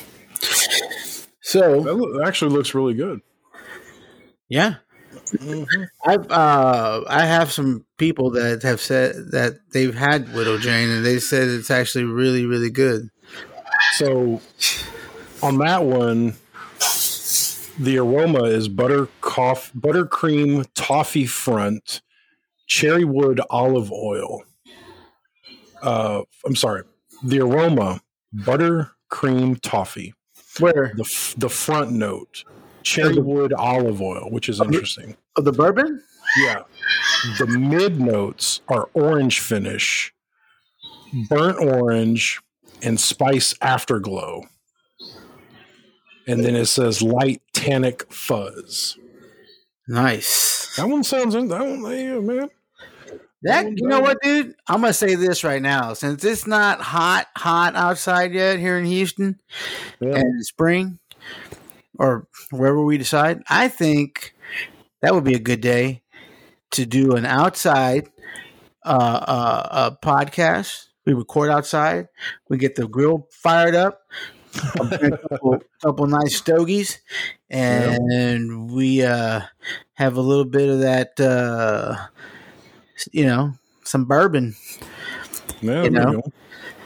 So That lo- actually looks really good. yeah, Mm-hmm. I've uh, I have some people that have said that they've had Widow Jane and they said it's actually really really good. So on that one, the aroma is butter coff, buttercream toffee front, cherry wood olive oil. Uh, I'm sorry. The aroma, buttercream toffee. Where The f- the front note, cherry wood olive oil, which is interesting. of the bourbon? Yeah. The mid notes are orange finish, burnt orange, and spice afterglow. And then it says light tannic fuzz. Nice. That one sounds in that one, yeah, man. That you know what, dude? I'm gonna say this right now. Since it's not hot, hot outside yet here in Houston, Yeah. and spring, or wherever we decide, I think that would be a good day to do an outside uh, uh, uh, podcast. We record outside. We get the grill fired up. a couple, couple nice stogies, and we uh, have a little bit of that. Uh, you know, some bourbon, Yeah, you there know. you go.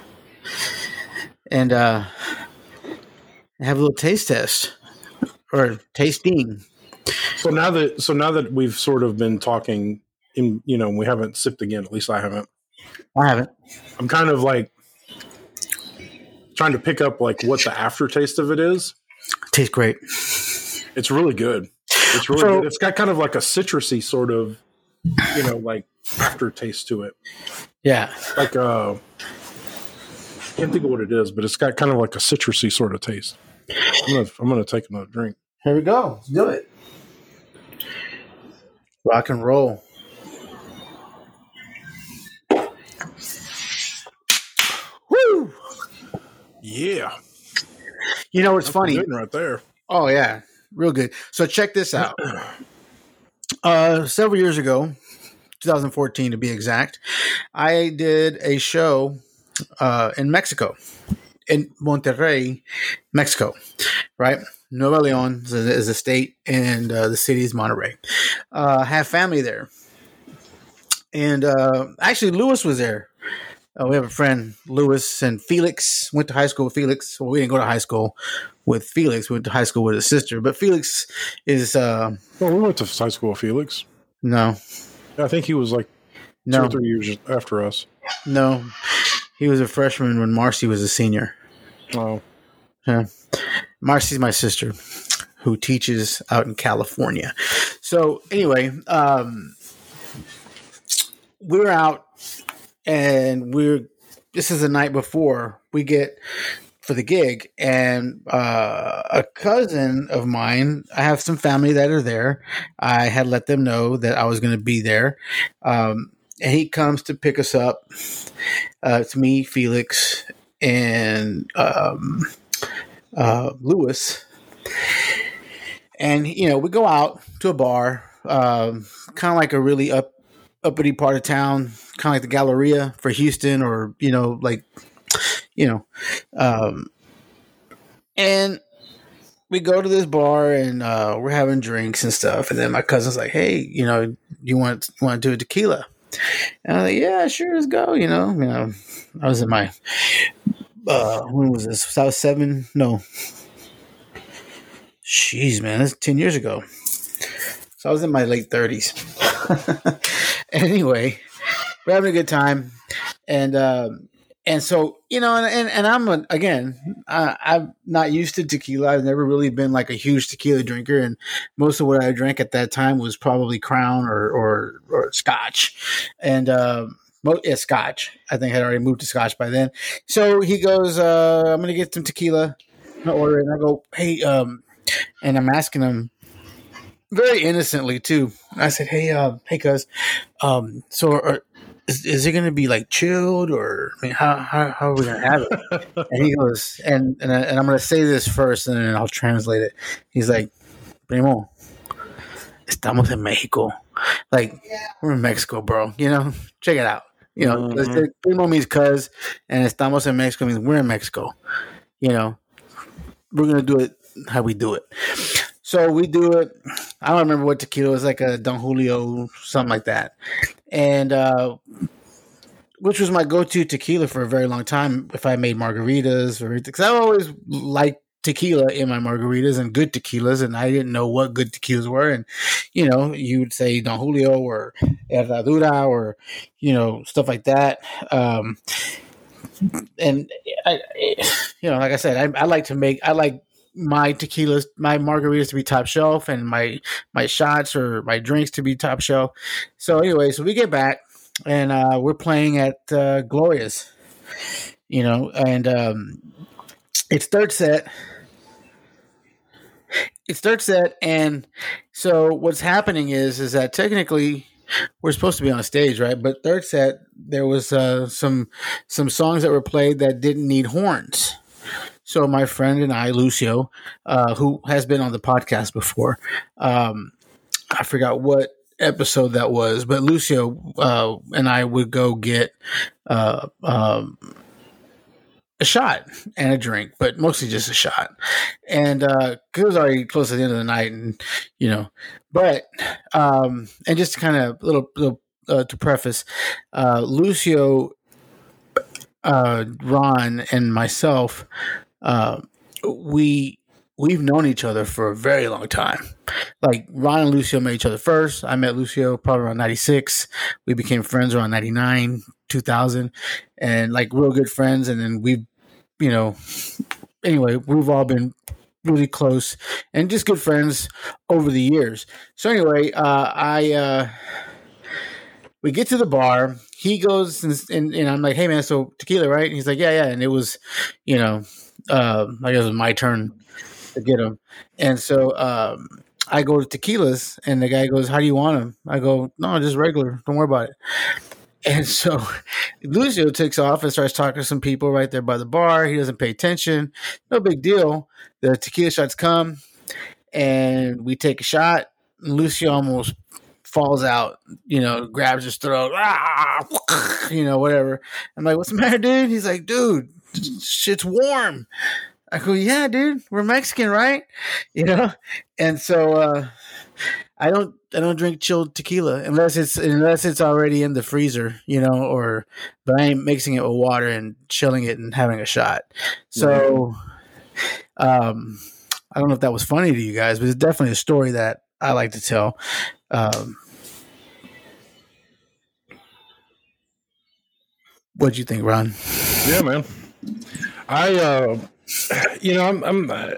and uh, have a little taste test or tasting. So now that so now that we've sort of been talking in you know, we haven't sipped again, at least I haven't. I haven't. I'm kind of like trying to pick up like what the aftertaste of it is. Tastes great. It's really good. It's really So- good. It's got kind of like a citrusy sort of, you know, like aftertaste to it. Yeah. Like uh can't think of what it is, but it's got kind of like a citrusy sort of taste. I'm gonna I'm gonna take another drink. Here we go. Let's do it. Rock and roll. You know what's That's funny? good right there. Oh yeah, real good. So check this out. Uh, several years ago, twenty fourteen to be exact, I did a show uh, in Mexico, in Monterrey, Mexico, right? Nuevo Leon is a, is a state, and uh, the city is Monterrey. Uh, I have family there. And uh, actually, Lewis was there. Uh, we have a friend, Lewis, and Felix. Went to high school with Felix. Well, we didn't go to high school with Felix. We went to high school with his sister. But Felix is... Uh, Well, we went to high school with Felix. no. I think he was like No. two or three years after us. No. He was a freshman when Marcy was a senior. Oh. Yeah. Marcy's my sister who teaches out in California. So anyway, um, we're out and we're, this is the night before we get for the gig, and uh, a cousin of mine, I have some family that are there. I had let them know that I was going to be there. Um, and he comes to pick us up. Uh, it's me, Felix, and um, uh, Lewis. And, you know, we go out to a bar, um, kind of like a really up, uppity part of town, kind of like the Galleria for Houston, or, you know, like, you know, um, and we go to this bar and uh, we're having drinks and stuff. And then my cousin's like, hey, you know, you want, you want to do a tequila? And I was like, yeah, sure, let's go. You know, you know, I was in my, uh, when was this? I was seven. No. Jeez, man, that's ten years ago. So I was in my late thirties. Anyway, we're having a good time. And, um, and so, you know, and, and, and I'm, a, again, I, I'm not used to tequila. I've never really been like a huge tequila drinker. And most of what I drank at that time was probably Crown or, or, or Scotch. And, um, well, yeah, Scotch. I think I had already moved to Scotch by then. So he goes, uh, I'm going to get some tequila. I order it. And I go, hey, um, and I'm asking him very innocently too. I said, hey, uh, hey, cuz, um, so are, Is, is it going to be like chilled, or I mean, how how, how are we going to have it? And he goes, and and, I, and I'm going to say this first, and then I'll translate it. He's like, Primo, estamos en Mexico. Like, we're in Mexico, bro. You know, check it out. You know, mm-hmm. Primo means cuz, and estamos en Mexico means we're in Mexico. You know, we're going to do it how we do it. So we do it. I don't remember what tequila was, like a Don Julio, something like that. And, uh, which was my go-to tequila for a very long time. If I made margaritas or because I always liked tequila in my margaritas and good tequilas, and I didn't know what good tequilas were. And, you know, you would say Don Julio or Herradura or, you know, stuff like that. Um, and, I, you know, like I said, I, I like to make, I like, my tequilas, my margaritas to be top shelf, and my my shots or my drinks to be top shelf. So anyway, so we get back and uh, we're playing at uh, Gloria's, you know, and um, it's third set. It's third set, and so what's happening is is that technically we're supposed to be on a stage, right? But third set, there was uh, some some songs that were played that didn't need horns. So my friend and I, Lucio, uh, who has been on the podcast before, um, I forgot what episode that was, but Lucio uh, and I would go get uh, um, a shot and a drink, but mostly just a shot. And uh, it was already close to the end of the night, and you know, but um, and just kind of little, little uh, to preface, uh, Lucio, uh, Ron, and myself. Uh, we we've known each other for a very long time. Like Ron and Lucio met each other first. I met Lucio probably around ninety-six. We became friends around ninety-nine, two thousand, and like real good friends. And then we, you know, anyway, we've all been really close and just good friends over the years. So anyway, uh, I uh, we get to the bar. He goes and, and, and I'm like, hey man, so tequila, right? And he's like, yeah, yeah. And it was, you know. Uh, I guess it was my turn to get them. And so um, I go to tequilas, and the guy goes, how do you want them? I go, no, just regular. Don't worry about it. And so Lucio takes off and starts talking to some people right there by the bar. He doesn't pay attention. No big deal. The tequila shots come, and we take a shot. And Lucio almost falls out, you know, grabs his throat, ah, you know, whatever. I'm like, what's the matter, dude? He's like, dude, shit's warm. I go, yeah, dude, we're Mexican, right? You know? And so uh, I don't I don't drink chilled tequila unless it's unless it's already in the freezer, you know, or but I ain't mixing it with water and chilling it and having a shot. So um I don't know if that was funny to you guys, but it's definitely a story that I like to tell. Um What'd you think, Ron? Yeah, man. I uh you know, I'm, I'm uh,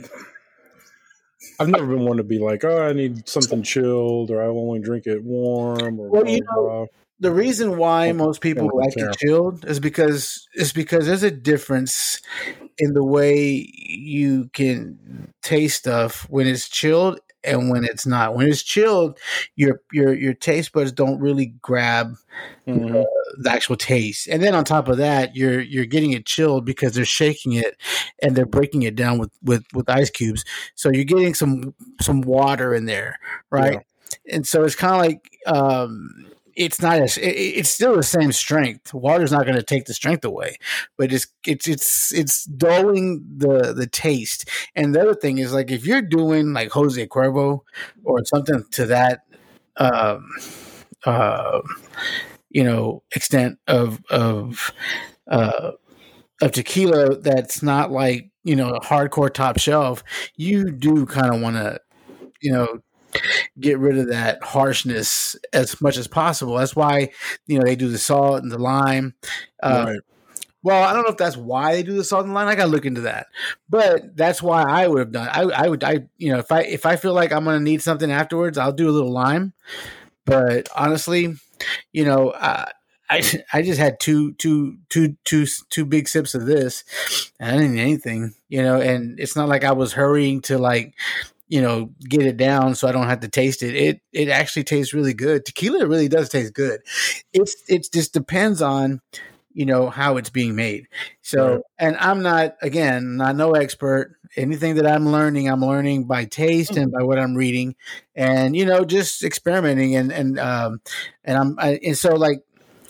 I've never been one to be like, oh, I need something chilled, or I only drink it warm, or well, blah, you know, blah. The reason why most people really like care. it chilled is because is because there's a difference in the way you can taste stuff when it's chilled and when it's not. When it's chilled, your your your taste buds don't really grab Mhm. uh, the actual taste. And then on top of that, you're you're getting it chilled because they're shaking it and they're breaking it down with with, with ice cubes. So you're getting some some water in there, right? And so it's kind of like um it's not as it, it's still the same strength. Water's not going to take the strength away, but it's it's it's it's dulling the the taste. And the other thing is, like, if you're doing like Jose Cuervo or something to that um uh you know extent of of uh of tequila that's not like, you know, hardcore top shelf, you do kind of want to, you know, get rid of that harshness as much as possible. That's why, you know, they do the salt and the lime. Uh, Right. Well, I don't know if that's why they do the salt and lime. I got to look into that, but that's why I would have done. I, I would, I, you know, if I if I feel like I'm going to need something afterwards, I'll do a little lime. But honestly, you know, uh, I I just had two two two two two big sips of this, and I didn't need anything, you know. And it's not like I was hurrying to like, you know, get it down so I don't have to taste it. It it actually tastes really good. Tequila really does taste good. It's it just depends on, you know, how it's being made. So, Right. and I'm not, again, not no expert. Anything that I'm learning, I'm learning by taste and by what I'm reading, and, you know, just experimenting and and um and I'm I, and so like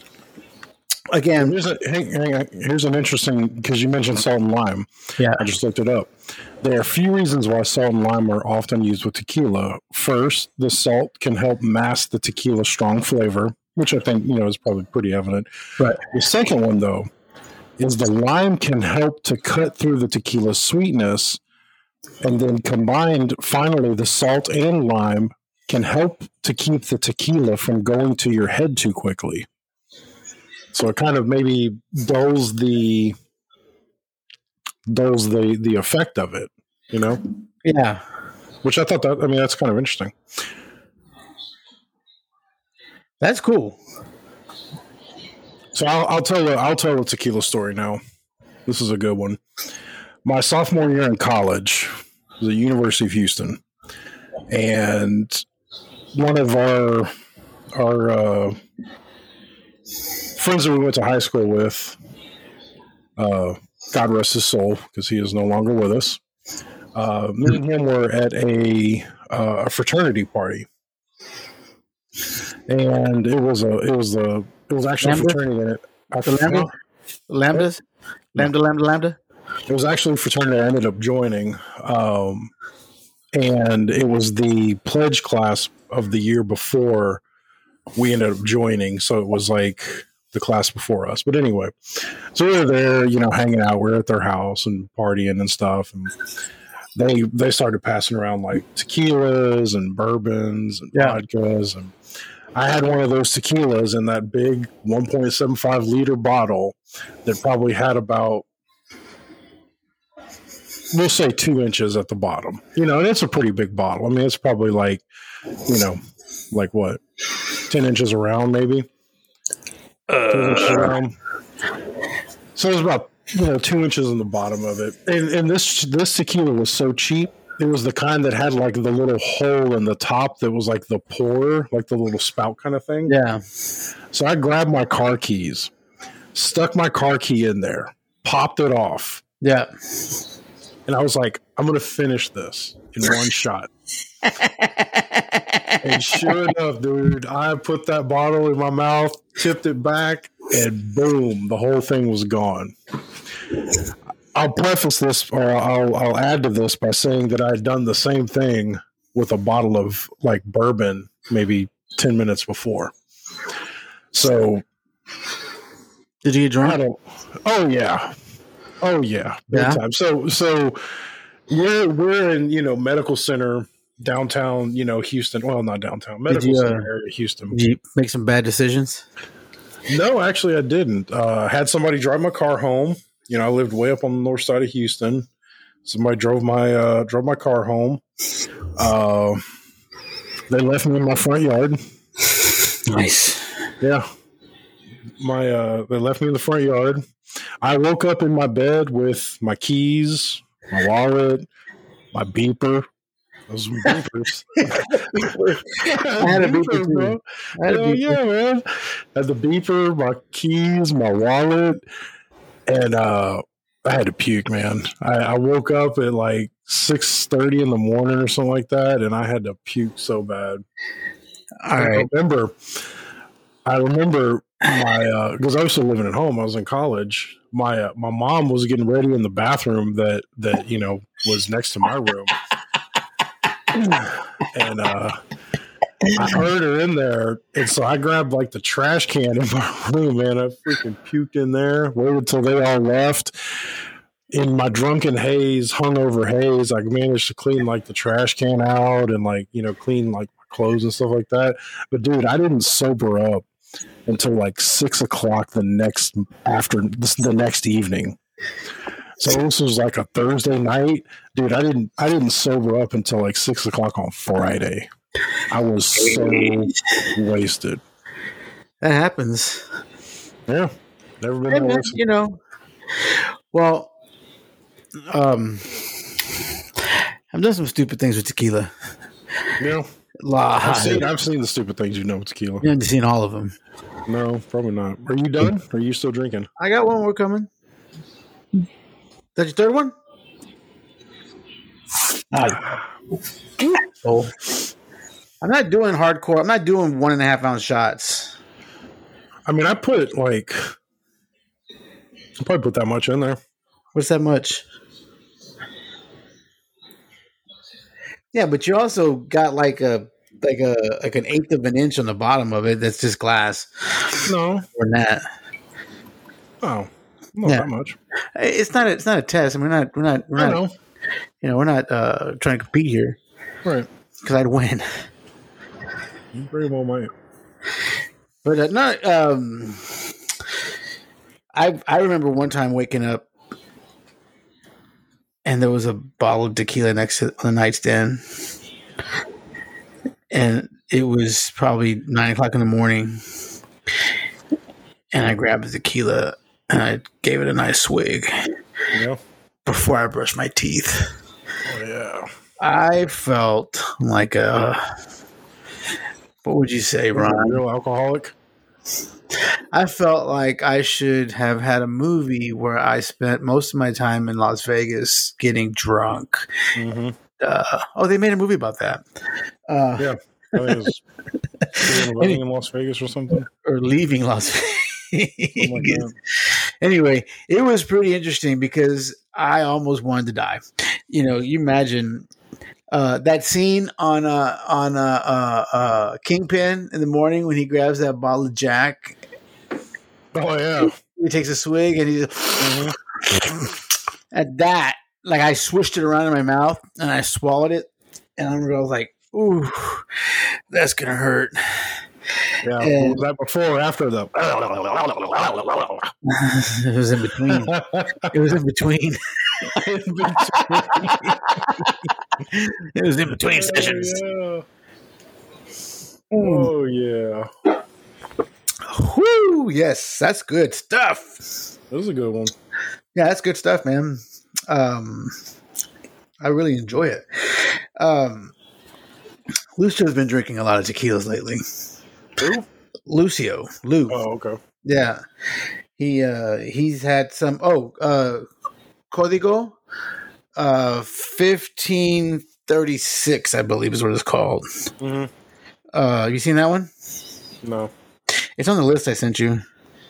again, Here's, a, hang, hang on. Here's an interesting, because you mentioned salt and lime. yeah, I just looked it up. There are a few reasons why salt and lime are often used with tequila. First, the salt can help mask the tequila's strong flavor, which I think, you know, is probably pretty evident. right, The second one, though, is the lime can help to cut through the tequila's sweetness, and then combined, finally, the salt and lime can help to keep the tequila from going to your head too quickly. So it kind of maybe dulls the dulls the the effect of it, you know. yeah. Which I thought that I mean that's kind of interesting. That's cool. So I'll, I'll tell a, I'll tell a tequila story now. This is a good one. My sophomore year in college was at the University of Houston, and one of our our uh, friends that we went to high school with, uh, God rest his soul, because he is no longer with us. Uh, me and him were at a uh, a fraternity party, and it was a it was a it was actually a Lambda? fraternity in it. I The lambda, lambdas, lambda, lambda, lambda. It was actually a fraternity I ended up joining, um, and it was the pledge class of the year before we ended up joining. So it was like the class before us. But anyway, so we were there, you know, hanging out. We we're at their house and partying and stuff. And they they started passing around like tequilas and bourbons and Yeah. vodkas. And I had one of those tequilas in that big one point seven five liter bottle that probably had about, we'll say two inches at the bottom, you know, and it's a pretty big bottle. I mean, it's probably like, you know, like what, ten inches around, maybe. Uh, ten inches around. So it was about, you know, two inches in the bottom of it. And, and this this tequila was so cheap it was the kind that had like the little hole in the top that was like the pour, like the little spout kind of thing. Yeah. So I grabbed my car keys, stuck my car key in there, popped it off. Yeah. And I was like, I'm going to finish this in one shot. And sure enough, dude, I put that bottle in my mouth, tipped it back, and boom, the whole thing was gone. I'll preface this, or I'll, I'll add to this by saying that I had done the same thing with a bottle of like bourbon maybe ten minutes before. So, did you get drunk? I don't, oh yeah, oh yeah, big Yeah? time. So, so we're we're in you know medical center downtown, you know Houston. Well, not downtown, medical you, uh, center area, Houston. Did you make some bad decisions? No, actually, I didn't. Uh, I had somebody drive my car home. You know, I lived way up on the north side of Houston. Somebody drove my uh, drove my car home. Uh, they left me in my front yard. Nice. Yeah, my uh, they left me in the front yard. I woke up in my bed with my keys, my wallet, my beeper. Those were beepers. I had a beeper, too. bro. I had a Hell beeper. yeah, man. I had the beeper, my keys, my wallet. And uh, I had to puke, man. I, I woke up at like six thirty in the morning or something like that, and I had to puke so bad. All I right. remember, I remember my because I was still living at home. I was in college. My uh, my mom was getting ready in the bathroom that that you know was next to my room, and uh, I heard her in there, and so I grabbed like the trash can in my room, man. I freaking puked in there, waited till they all left. In my drunken haze, hungover haze, I managed to clean like the trash can out and like, you know, clean like my clothes and stuff like that. But dude, I didn't sober up until like six o'clock the next after the next evening. So this was like a Thursday night, dude. I didn't I didn't sober up until like six o'clock on Friday. I was so wasted. That happens. Yeah, never been Hey, that man, wasted. you know, well, um, I've done some stupid things with tequila. Yeah, La, I've seen I've seen the stupid things you know with tequila. you haven't seen all of them. No, probably not. Are you done? Or are you still drinking? I got one more coming. That your third one? Oh, I'm not doing hardcore. I'm not doing one and a half ounce shots. I mean, I put like I probably put that much in there. What's that much? Yeah, but you also got like a like a like an eighth of an inch on the bottom of it. That's just glass. No, Or that. oh, not Yeah. that much. It's not. A, it's not a test. I mean, we're not. We're not. We're I not. know, You know, we're not uh, trying to compete here right? because I'd win. You very well might. But uh, not. Um, I I remember one time waking up and there was a bottle of tequila next to the nightstand, and it was probably nine o'clock in the morning, and I grabbed the tequila and I gave it a nice swig Yeah. before I brushed my teeth. Oh yeah. I felt like a. What would you say, Ron? Real alcoholic. I felt like I should have had a movie where I spent most of my time in Las Vegas getting drunk. Mm-hmm. Uh, oh, they made a movie about that. Uh, Yeah. I think it was doing a wedding in Las Vegas or something. Or leaving Las Something like Vegas. that. Anyway, it was pretty interesting because I almost wanted to die. You know, you imagine uh, that scene on uh, on uh, uh, uh, Kingpin in the morning when he grabs that bottle of Jack. Oh yeah. He takes a swig and he just, at that, like I swished it around in my mouth and I swallowed it, and I was like, "Ooh, that's gonna hurt." Yeah. And- was that before or after the? It was in between. It was in between. It was in between sessions. Oh yeah. Oh yeah. Whoo! Yes, that's good stuff. That was a good one. Yeah, that's good stuff, man. Um, I really enjoy it. Um, Lucio's been drinking a lot of tequilas lately. Who? Lucio, Lou. Oh, okay. Yeah, he uh, he's had some. Oh, uh, Código, uh, fifteen thirty six, I believe is what it's called. Mm-hmm. Uh, have you seen that one? No. It's on the list I sent you.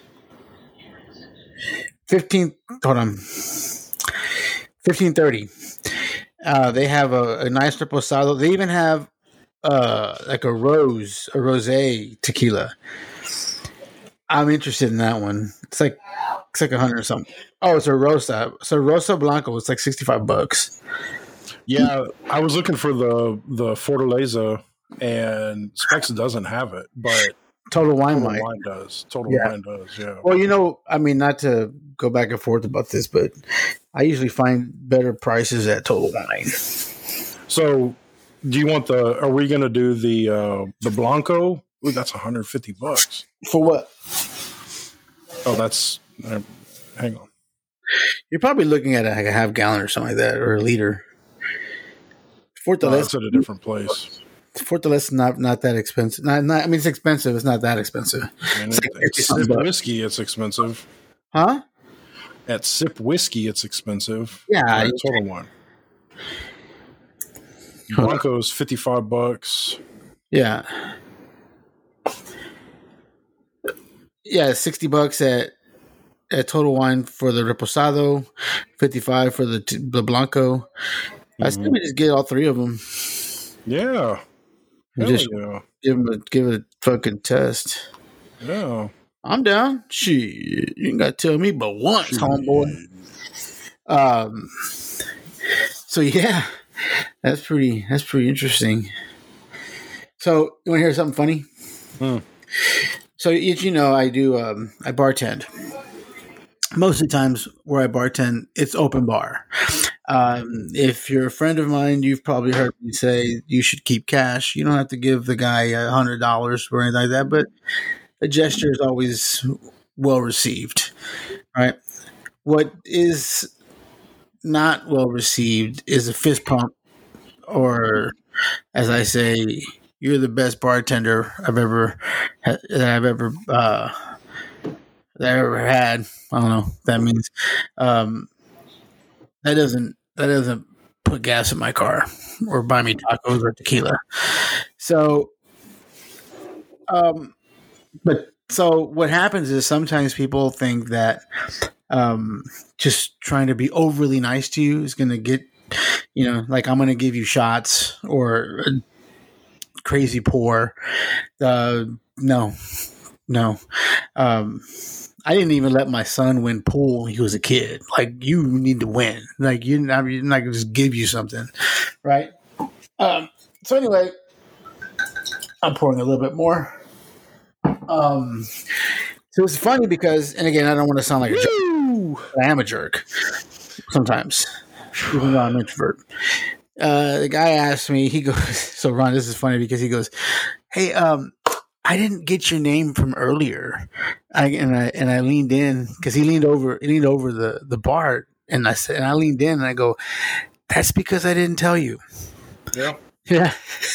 Fifteen. Hold on. Fifteen thirty. Uh, they have a, a nice reposado. They even have uh, like a rose, a rosé tequila. I'm interested in that one. It's like it's like a hundred or something. Oh, it's a Rosa. So Rosa Blanco. It's like sixty five bucks. Yeah, I was looking for the the Fortaleza, and Specs doesn't have it, but Total Wine Total might. Wine does. Total Yeah. Wine does. Yeah. Well, you know, I mean, not to go back and forth about this, but I usually find better prices at Total Wine. So, do you want the? Are we going to do the uh, the Blanco? Ooh, that's one hundred fifty bucks. For what? Oh, that's. Uh, hang on. You're probably looking at like a half gallon or something like that, or a liter. No, Fortaleza, that's at a different place. Fortaleza is not not that expensive. Not, not I mean, it's expensive. It's not that expensive. I mean, It's it, like at fifty Sip bucks. Whiskey, it's expensive. Huh? At Sip Whiskey, it's expensive. Yeah, At you- Total Wine. Blanco's fifty five bucks. Yeah. Yeah, sixty bucks at at Total Wine for the Reposado, fifty five for the the Blanco. I still would just get all three of them. Yeah. And Hell just yeah. give them a, give it a fucking test. Yeah. I'm down. Shit, you ain't got to tell me but once, homeboy. Um. So yeah, that's pretty. That's pretty interesting. So you want to hear something funny? Hmm. So as you know, I do. Um, I bartend. Most of the times where I bartend, it's open bar. Um, if you're a friend of mine, you've probably heard me say you should keep cash. You don't have to give the guy a hundred dollars or anything like that, but a gesture is always well received, right? What is not well received is a fist pump, or as I say, you're the best bartender I've ever that I've ever uh, that I ever had. I don't know what that means. Um, that doesn't that doesn't put gas in my car or buy me tacos or tequila. So, um, but so what happens is sometimes people think that um, just trying to be overly nice to you is going to get, you know, like I'm going to give you shots or a crazy pour. Uh, no, no. Um, I didn't even let my son win pool when he was a kid. Like, you need to win. Like, you're not, you're not going to just give you something, right? Um, so anyway, I'm pouring a little bit more. Um, so it's funny because, and again, I don't want to sound like a jerk, but I am a jerk sometimes, even though I'm an introvert. Uh, the guy asked me, he goes, so Ron, this is funny because he goes, hey, um, I didn't get your name from earlier. I, and I, and I leaned in because he leaned over, he leaned over the, the bar and I said, and I leaned in and I go, that's because I didn't tell you. Yeah. Yeah.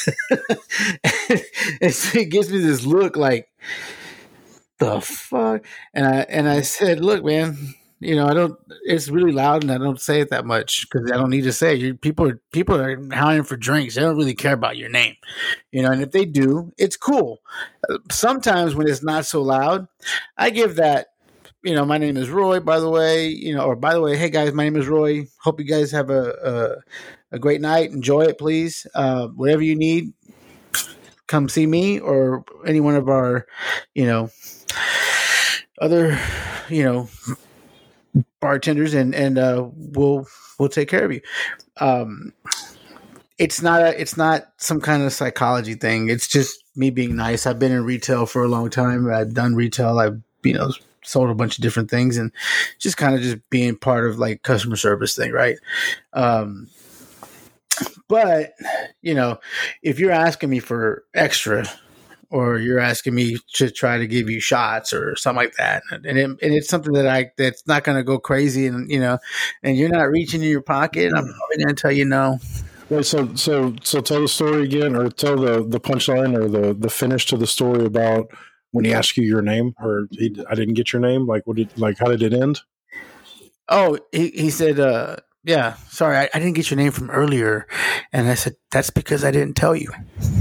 And so he gives me this look like, the fuck? And I, and I said, look, man, you know, I don't, it's really loud and I don't say it that much because I don't need to say it. You, people are, people are hounding for drinks. They don't really care about your name, you know, and if they do, it's cool. Sometimes when it's not so loud, I give that, you know, my name is Roy, by the way, you know, or by the way, hey guys, my name is Roy. Hope you guys have a, a, a great night. Enjoy it, please. Uh, whatever you need, come see me or any one of our, you know, other, you know, bartenders, and and uh, we'll we'll take care of you. Um, it's not a, it's not some kind of psychology thing. It's just me being nice. I've been in retail for a long time. I've done retail. I've you know sold a bunch of different things, and just kind of just being part of like customer service thing, right? Um, but you know, if you're asking me for extra, or you're asking me to try to give you shots or something like that. And it, and it's something that I that's not going to go crazy, and you know, and you're not reaching in your pocket. I'm probably going to tell you no. Wait, so so so tell the story again, or tell the the punchline or the the finish to the story about when he asked you your name, or he, I didn't get your name. Like what did like how did it end? Oh, he he said, uh, yeah, sorry, I, I didn't get your name from earlier, and I said that's because I didn't tell you.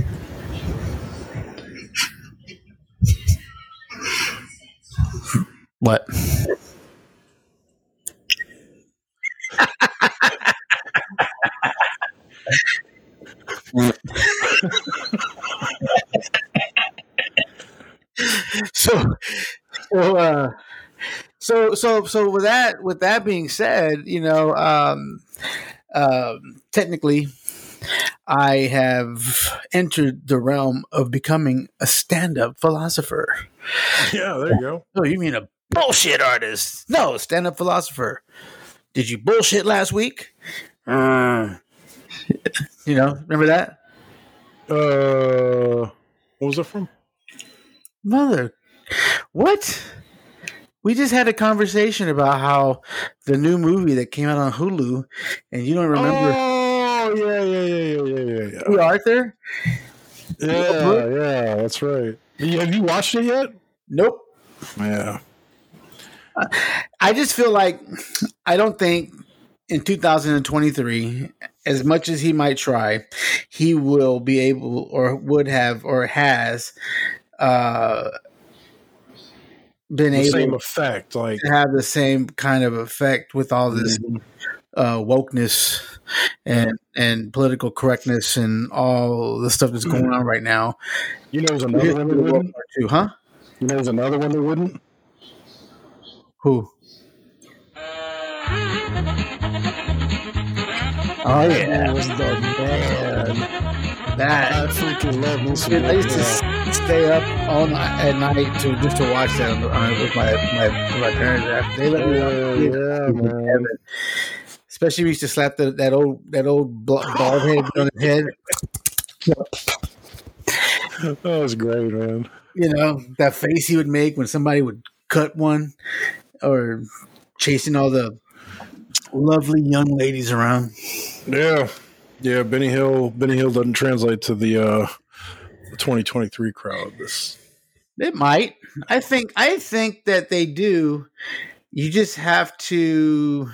What? so, so, uh, so, so, so, with that, with that being said, you know, um, um, technically, I have entered the realm of becoming a stand-up philosopher. Yeah, there you go. Oh, you mean a bullshit artist? No, stand-up philosopher. Did you bullshit last week? Uh, you know, remember that? Uh, what was it from? Mother, what? We just had a conversation about how the new movie that came out on Hulu, and you don't remember? Oh, yeah, yeah, yeah, yeah, yeah, yeah. Hey, Arthur? Yeah, yeah, that's right. Have you watched it yet? Nope. Yeah. I just feel like I don't think in two thousand twenty-three, as much as he might try, he will be able or would have or has uh, been the able same effect, like to have the same kind of effect with all this uh, wokeness and and political correctness and all the stuff that's going on right now. You know, there's another one that wouldn't. Too, huh? You know, there's another one that wouldn't. Who? Oh yeah, that was the man. That I freaking love this. Dude, I used to s- stay up all night at night to just to watch that uh, with my my my parents. They let me watch yeah, it. man. Especially we used to slap the, that old that old bald head on his head. That was great, man. You know that face he would make when somebody would cut one, or chasing all the lovely young ladies around. Yeah, yeah. Benny Hill, Benny Hill doesn't translate to the uh, twenty twenty-three crowd. This it might. I think. I think that they do. You just have to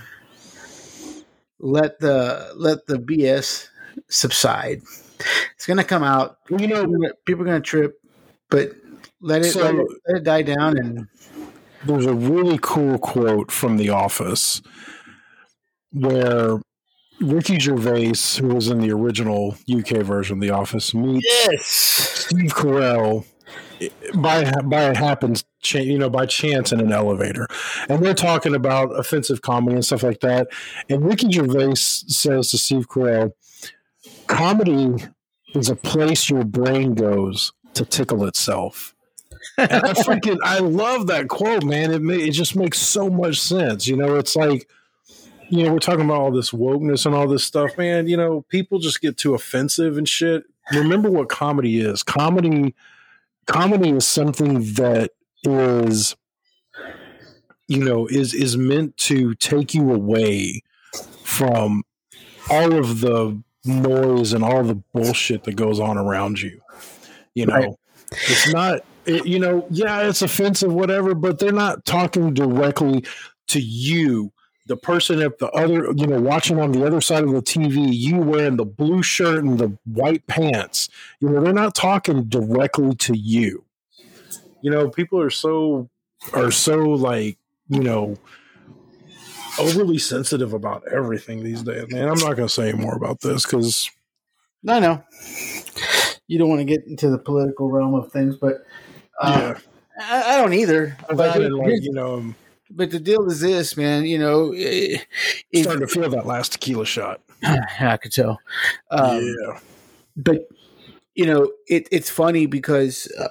let the let the B S subside. It's going to come out. You know, people are going to trip, but let it, so, let it let it die down. And there's a really cool quote from The Office where Ricky Gervais, who was in the original U K version of The Office, meets yes. Steve Carell by by happens, you know, by chance in an elevator, and they're talking about offensive comedy and stuff like that. And Ricky Gervais says to Steve Carell, "Comedy is a place your brain goes to tickle itself." And I freaking I love that quote, man. It may, it just makes so much sense. You know, it's like, you know, we're talking about all this wokeness and all this stuff, man. You know, people just get too offensive and shit. Remember what comedy is. Comedy, comedy is something that is, you know, is is meant to take you away from all of the noise and all the bullshit that goes on around you. You know, right. It's not, it, you know, yeah, it's offensive, whatever, but they're not talking directly to you. The person at the other, you know, watching on the other side of the T V, you wearing the blue shirt and the white pants, you know, they're not talking directly to you. You know, people are so, are so like, you know, overly sensitive about everything these days, man. I'm not going to say more about this because. I know. You don't want to get into the political realm of things, but uh, yeah. I, I don't either. But, it, like, you know, but the deal is this, man, you know. It, starting to feel that last tequila shot. I could tell. Um, yeah. But, you know, it, it's funny because uh,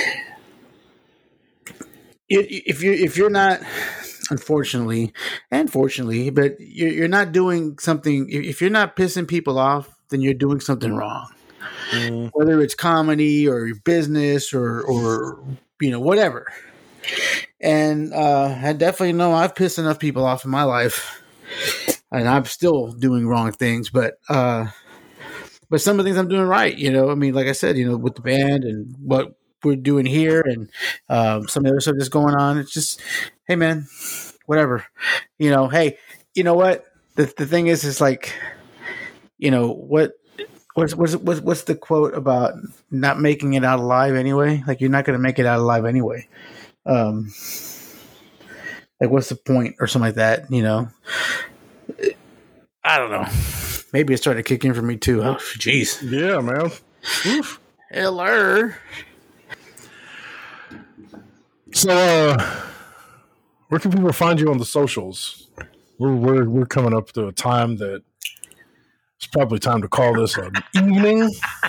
it, if, you're, if you're not, unfortunately, and fortunately, but you're, you're not doing something, if you're not pissing people off, then you're doing something wrong. Mm. whether it's comedy or your business or, or, you know, whatever. And uh, I definitely know I've pissed enough people off in my life, and I'm still doing wrong things, but, uh, but some of the things I'm doing right, you know, I mean, like I said, you know, with the band and what we're doing here and um, some of the other stuff that's going on. It's just, hey man, whatever, you know, hey, you know what? The the thing is, is like, you know, what, what's, what's, what's, what's the quote about not making it out alive anyway? Like, you're not going to make it out alive anyway. Um, like, what's the point or something like that, you know? I don't know. Maybe it started to kick in for me too. Oh, jeez. Yeah, man. Oof. Hello. So, uh, where can people find you on the socials? We're we're we're coming up to a time that it's probably time to call this an evening.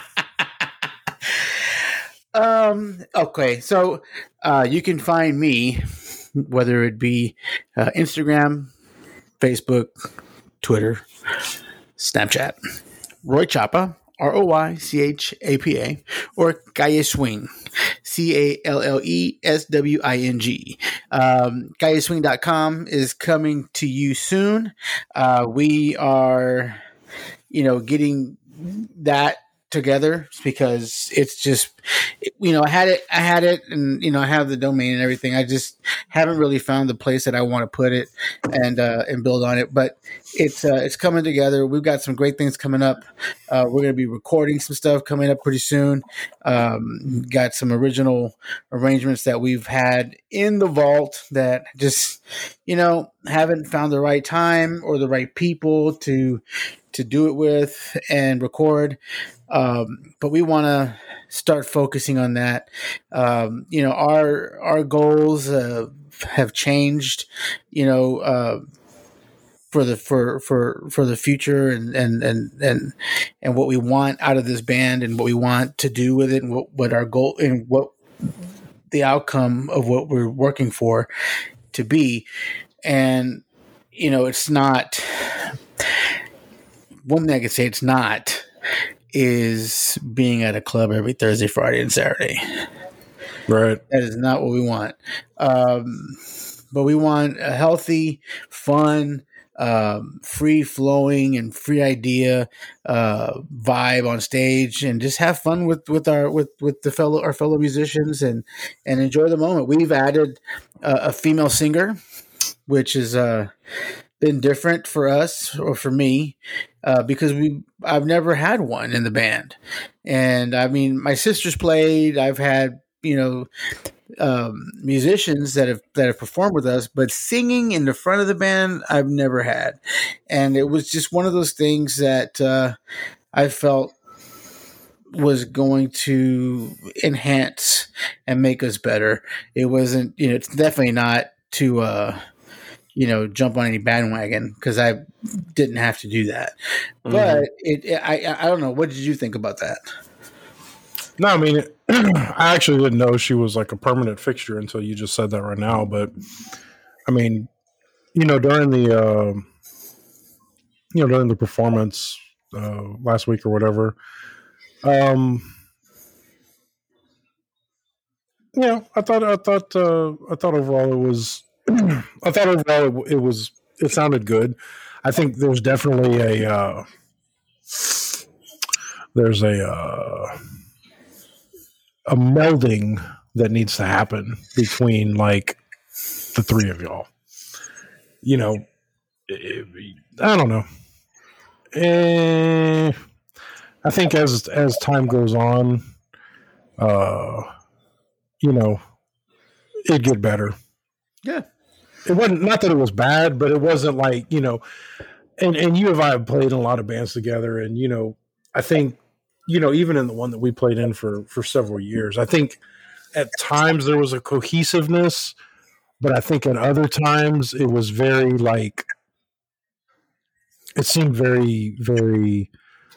Um. Okay. So, uh, you can find me, whether it be uh, Instagram, Facebook, Twitter, Snapchat, Roy Chapa, R O Y C H A P A, or Calle Swing, C A L L E S W I N G. Um, calle swing dot com is coming to you soon. Uh, we are, you know, getting that together because it's just, you know, I had it, I had it and, you know, I have the domain and everything. I just haven't really found the place that I want to put it and, uh, and build on it, but it's, uh, it's coming together. We've got some great things coming up. Uh, we're going to be recording some stuff coming up pretty soon. Um, got some original arrangements that we've had in the vault that just, you know, haven't found the right time or the right people to, to do it with and record. Um, but we want to start focusing on that. Um, you know, our, our goals, uh, have changed, you know, uh, for the, for, for, for the future and, and, and, and, and what we want out of this band and what we want to do with it and what, what our goal and what the outcome of what we're working for to be. And, you know, it's not, one thing I could say it's not is being at a club every Thursday, Friday, and Saturday. Right. That is not what we want. Um, but we want a healthy, fun, um, free flowing and free idea, uh, vibe on stage and just have fun with, with our, with, with the fellow, our fellow musicians and, and enjoy the moment. We've added uh, a female singer, which is, uh, been different for us or for me, uh, because we, I've never had one in the band. And I mean, my sisters played, I've had, you know, um, musicians that have, that have performed with us, but singing in the front of the band, I've never had. And it was just one of those things that, uh, I felt was going to enhance and make us better. It wasn't, you know, it's definitely not to, uh, you know, jump on any bandwagon because I didn't have to do that. Mm-hmm. But it, it, I, I don't know. What did you think about that? No, I mean, it, I actually didn't know she was like a permanent fixture until you just said that right now. But I mean, you know, during the, uh, you know, during the performance uh, last week or whatever, um, you know, I thought, I thought, uh, I thought overall it was. I thought overall it, it was it sounded good. I think there's definitely a uh, there's a uh, a melding that needs to happen between like the three of y'all. You know, it, I don't know. Eh, I think as as time goes on, uh, you know, it'd get better. Yeah. It wasn't, not that it was bad, but it wasn't like, you know, and, and you and I have played in a lot of bands together. And, you know, I think, you know, even in the one that we played in for, for several years, I think at times there was a cohesiveness, but I think at other times it was very like, it seemed very, very,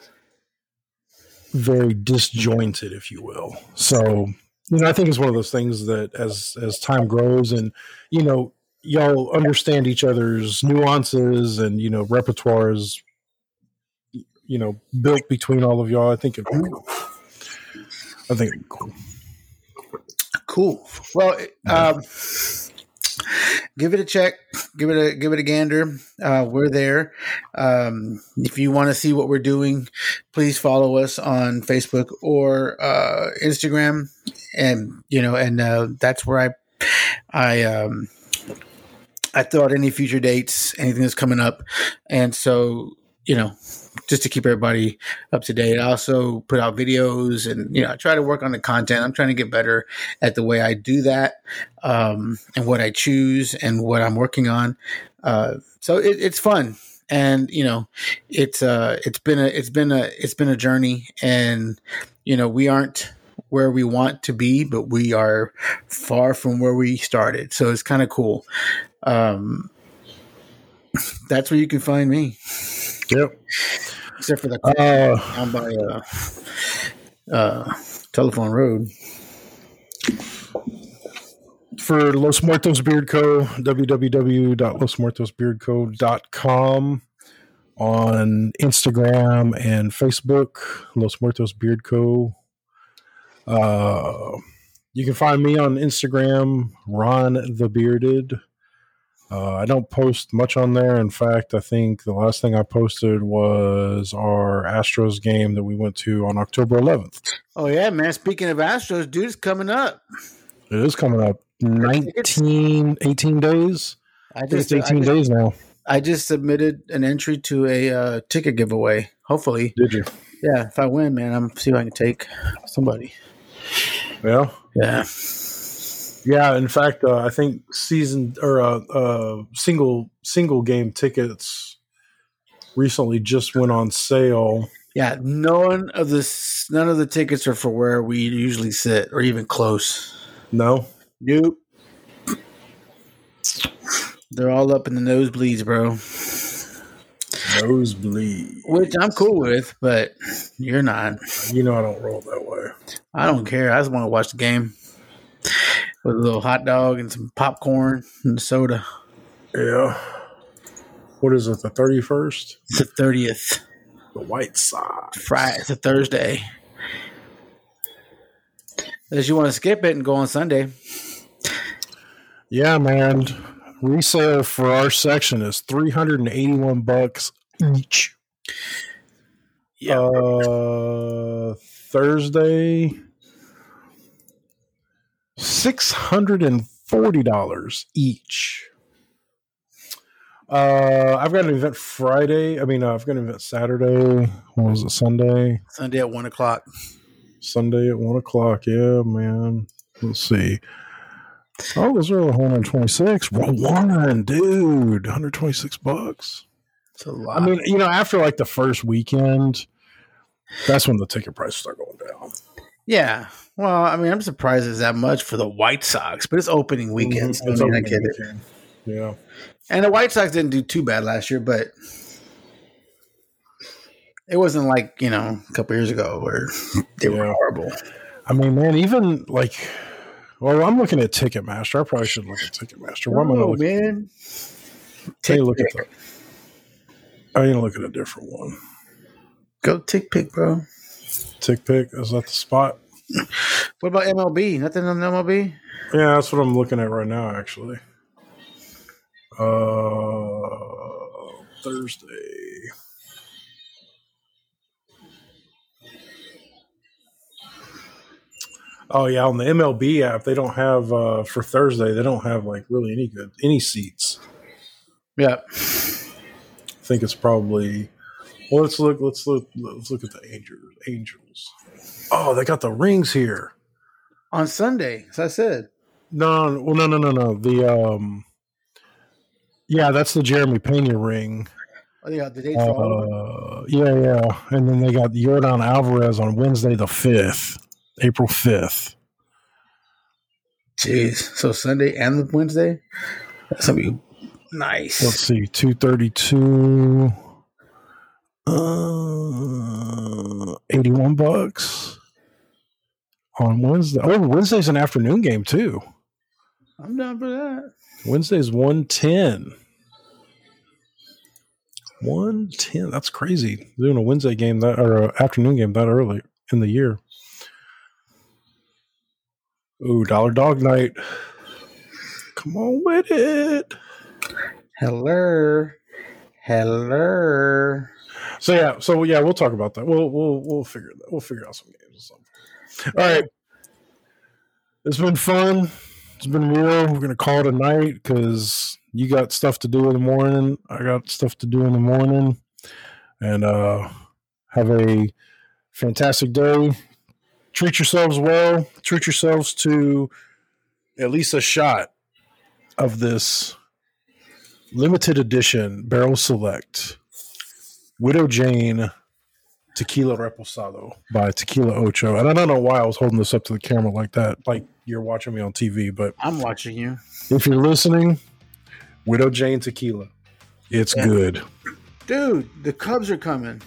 very disjointed, if you will. So, you know, I think it's one of those things that as, as time grows and, you know, y'all understand each other's nuances and, you know, repertoires, you know, built between all of y'all. I think it'd be cool. I think it'd be cool. Cool. Well, um, give it a check. Give it a give it a gander. Uh, we're there. Um, if you want to see what we're doing, please follow us on Facebook or uh, Instagram, and you know, and uh, that's where I I um, I throw out any future dates, anything that's coming up, and so you know. Just to keep everybody up to date. I also put out videos and, you know, I try to work on the content. I'm trying to get better at the way I do that, um, and what I choose and what I'm working on. Uh, so it, it's fun. And, you know, it's, uh, it's been a, it's been a, it's been a journey, and, you know, we aren't where we want to be, but we are far from where we started. So it's kind of cool. Um, that's where you can find me. Yep. Except for the uh, down by uh, uh, Telephone Road. For Los Muertos Beard Co., w w w dot los muertos beard co dot com. On Instagram and Facebook, Los Muertos Beard Co. Uh, you can find me on Instagram, Ron the Bearded. Uh, I don't post much on there. In fact, I think the last thing I posted was our Astros game that we went to on October eleventh. Oh, yeah, man. Speaking of Astros, dude, it's coming up. It is coming up. nineteen, eighteen days? I just, it's eighteen I just, days now. I just submitted an entry to a uh, ticket giveaway. Hopefully. Did you? Yeah, if I win, man, I'm see if I can take somebody. Yeah? Yeah. Yeah, in fact, uh, I think season or uh, uh, single single game tickets recently just went on sale. Yeah, none of the none of the tickets are for where we usually sit, or even close. No, nope. They're all up in the nosebleeds, bro. Nosebleed, which I'm cool with, but you're not. You know, I don't roll that way. I don't care. I just want to watch the game. With a little hot dog and some popcorn and soda. Yeah. What is it, the thirty-first? It's the thirtieth. The White Sox. Friday. It's a Thursday. Unless you want to skip it and go on Sunday. Yeah, man. Resale for our section is three hundred eighty-one bucks each. Yeah. Uh, Thursday... six hundred forty dollars each. Uh, I've got an event Friday. I mean, uh, I've got an event Saturday. What was it, Sunday? Sunday at one o'clock. Sunday at one o'clock. Yeah, man. Let's see. Oh, those are one hundred twenty-six. Roll one, dude. one hundred twenty-six bucks. It's a lot. I mean, you know, after like the first weekend, that's when the ticket prices start going down. Yeah. Well, I mean, I'm surprised it's that much for the White Sox, but it's opening weekend. Mm-hmm. So I, mean, opening I get weekend. It. Yeah. And the White Sox didn't do too bad last year, but it wasn't like, you know, a couple years ago where they yeah. were horrible. I mean, man, even like, well, I'm looking at Ticketmaster. I probably should look at Ticketmaster. Why am I not looking? Man. Hey, look at that. I need to look at a different one. Go Tick Pick, bro. Tick Pick, is that the spot? What about M L B? Nothing on M L B? Yeah, that's what I'm looking at right now, actually. Uh, Thursday. Oh yeah, on the M L B app, they don't have uh, for Thursday. They don't have like really any good any seats. Yeah, I think it's probably. Well, let's look. Let's look. Let's look at the Angels. Angels. Oh, they got the rings here on Sunday, as I said. No, no, well, no, no, no, no. The um, yeah, that's the Jeremy Pena ring. Oh, yeah, the dates for all uh, yeah, yeah, and then they got Yordan Alvarez on Wednesday the fifth, April fifth. Jeez, so Sunday and Wednesday. That's gonna be nice. Let's see, two thirty-two. Uh, eighty-one bucks on Wednesday. Oh, Wednesday's an afternoon game too. I'm down for that. Wednesday's one ten. one ten. That's crazy. Doing a Wednesday game that or an afternoon game that early in the year. Ooh, Dollar Dog Night. Come on with it. Hello. Hello. So yeah, so yeah, we'll talk about that. We'll we'll we'll figure that. We'll figure out some games or something. All right. It's been fun. It's been real. We're gonna call it a night because you got stuff to do in the morning. I got stuff to do in the morning. And uh have a fantastic day. Treat yourselves well. Treat yourselves to at least a shot of this limited edition Barrel Select Widow Jane Tequila Reposado by Tequila Ocho. And I don't know why I was holding this up to the camera like that, like you're watching me on T V, but I'm watching you. If you're listening, Widow Jane Tequila. It's yeah. good. Dude, the Cubs are coming.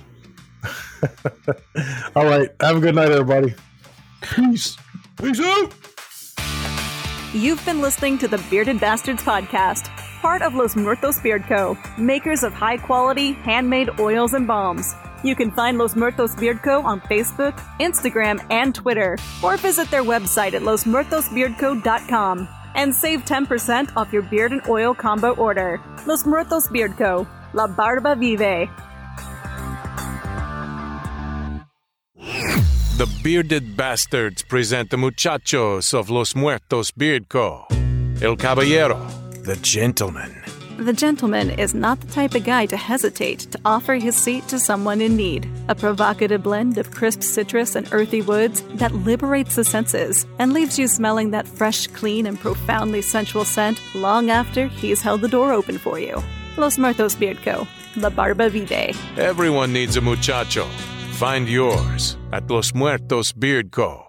All right. Have a good night, everybody. Peace. Peace out. You've been listening to the Bearded Bastards podcast, part of Los Muertos Beard Co., makers of high-quality, handmade oils and balms. You can find Los Muertos Beard Co. on Facebook, Instagram, and Twitter, or visit their website at los muertos beard co dot com and save ten percent off your beard and oil combo order. Los Muertos Beard Co. La Barba Vive. The Bearded Bastards present the muchachos of Los Muertos Beard Co. El Caballero, the gentleman. The gentleman is not the type of guy to hesitate to offer his seat to someone in need. A provocative blend of crisp citrus and earthy woods that liberates the senses and leaves you smelling that fresh, clean, and profoundly sensual scent long after he's held the door open for you. Los Muertos Beard Co. La Barba Vive. Everyone needs a muchacho. Find yours at Los Muertos Beard Co.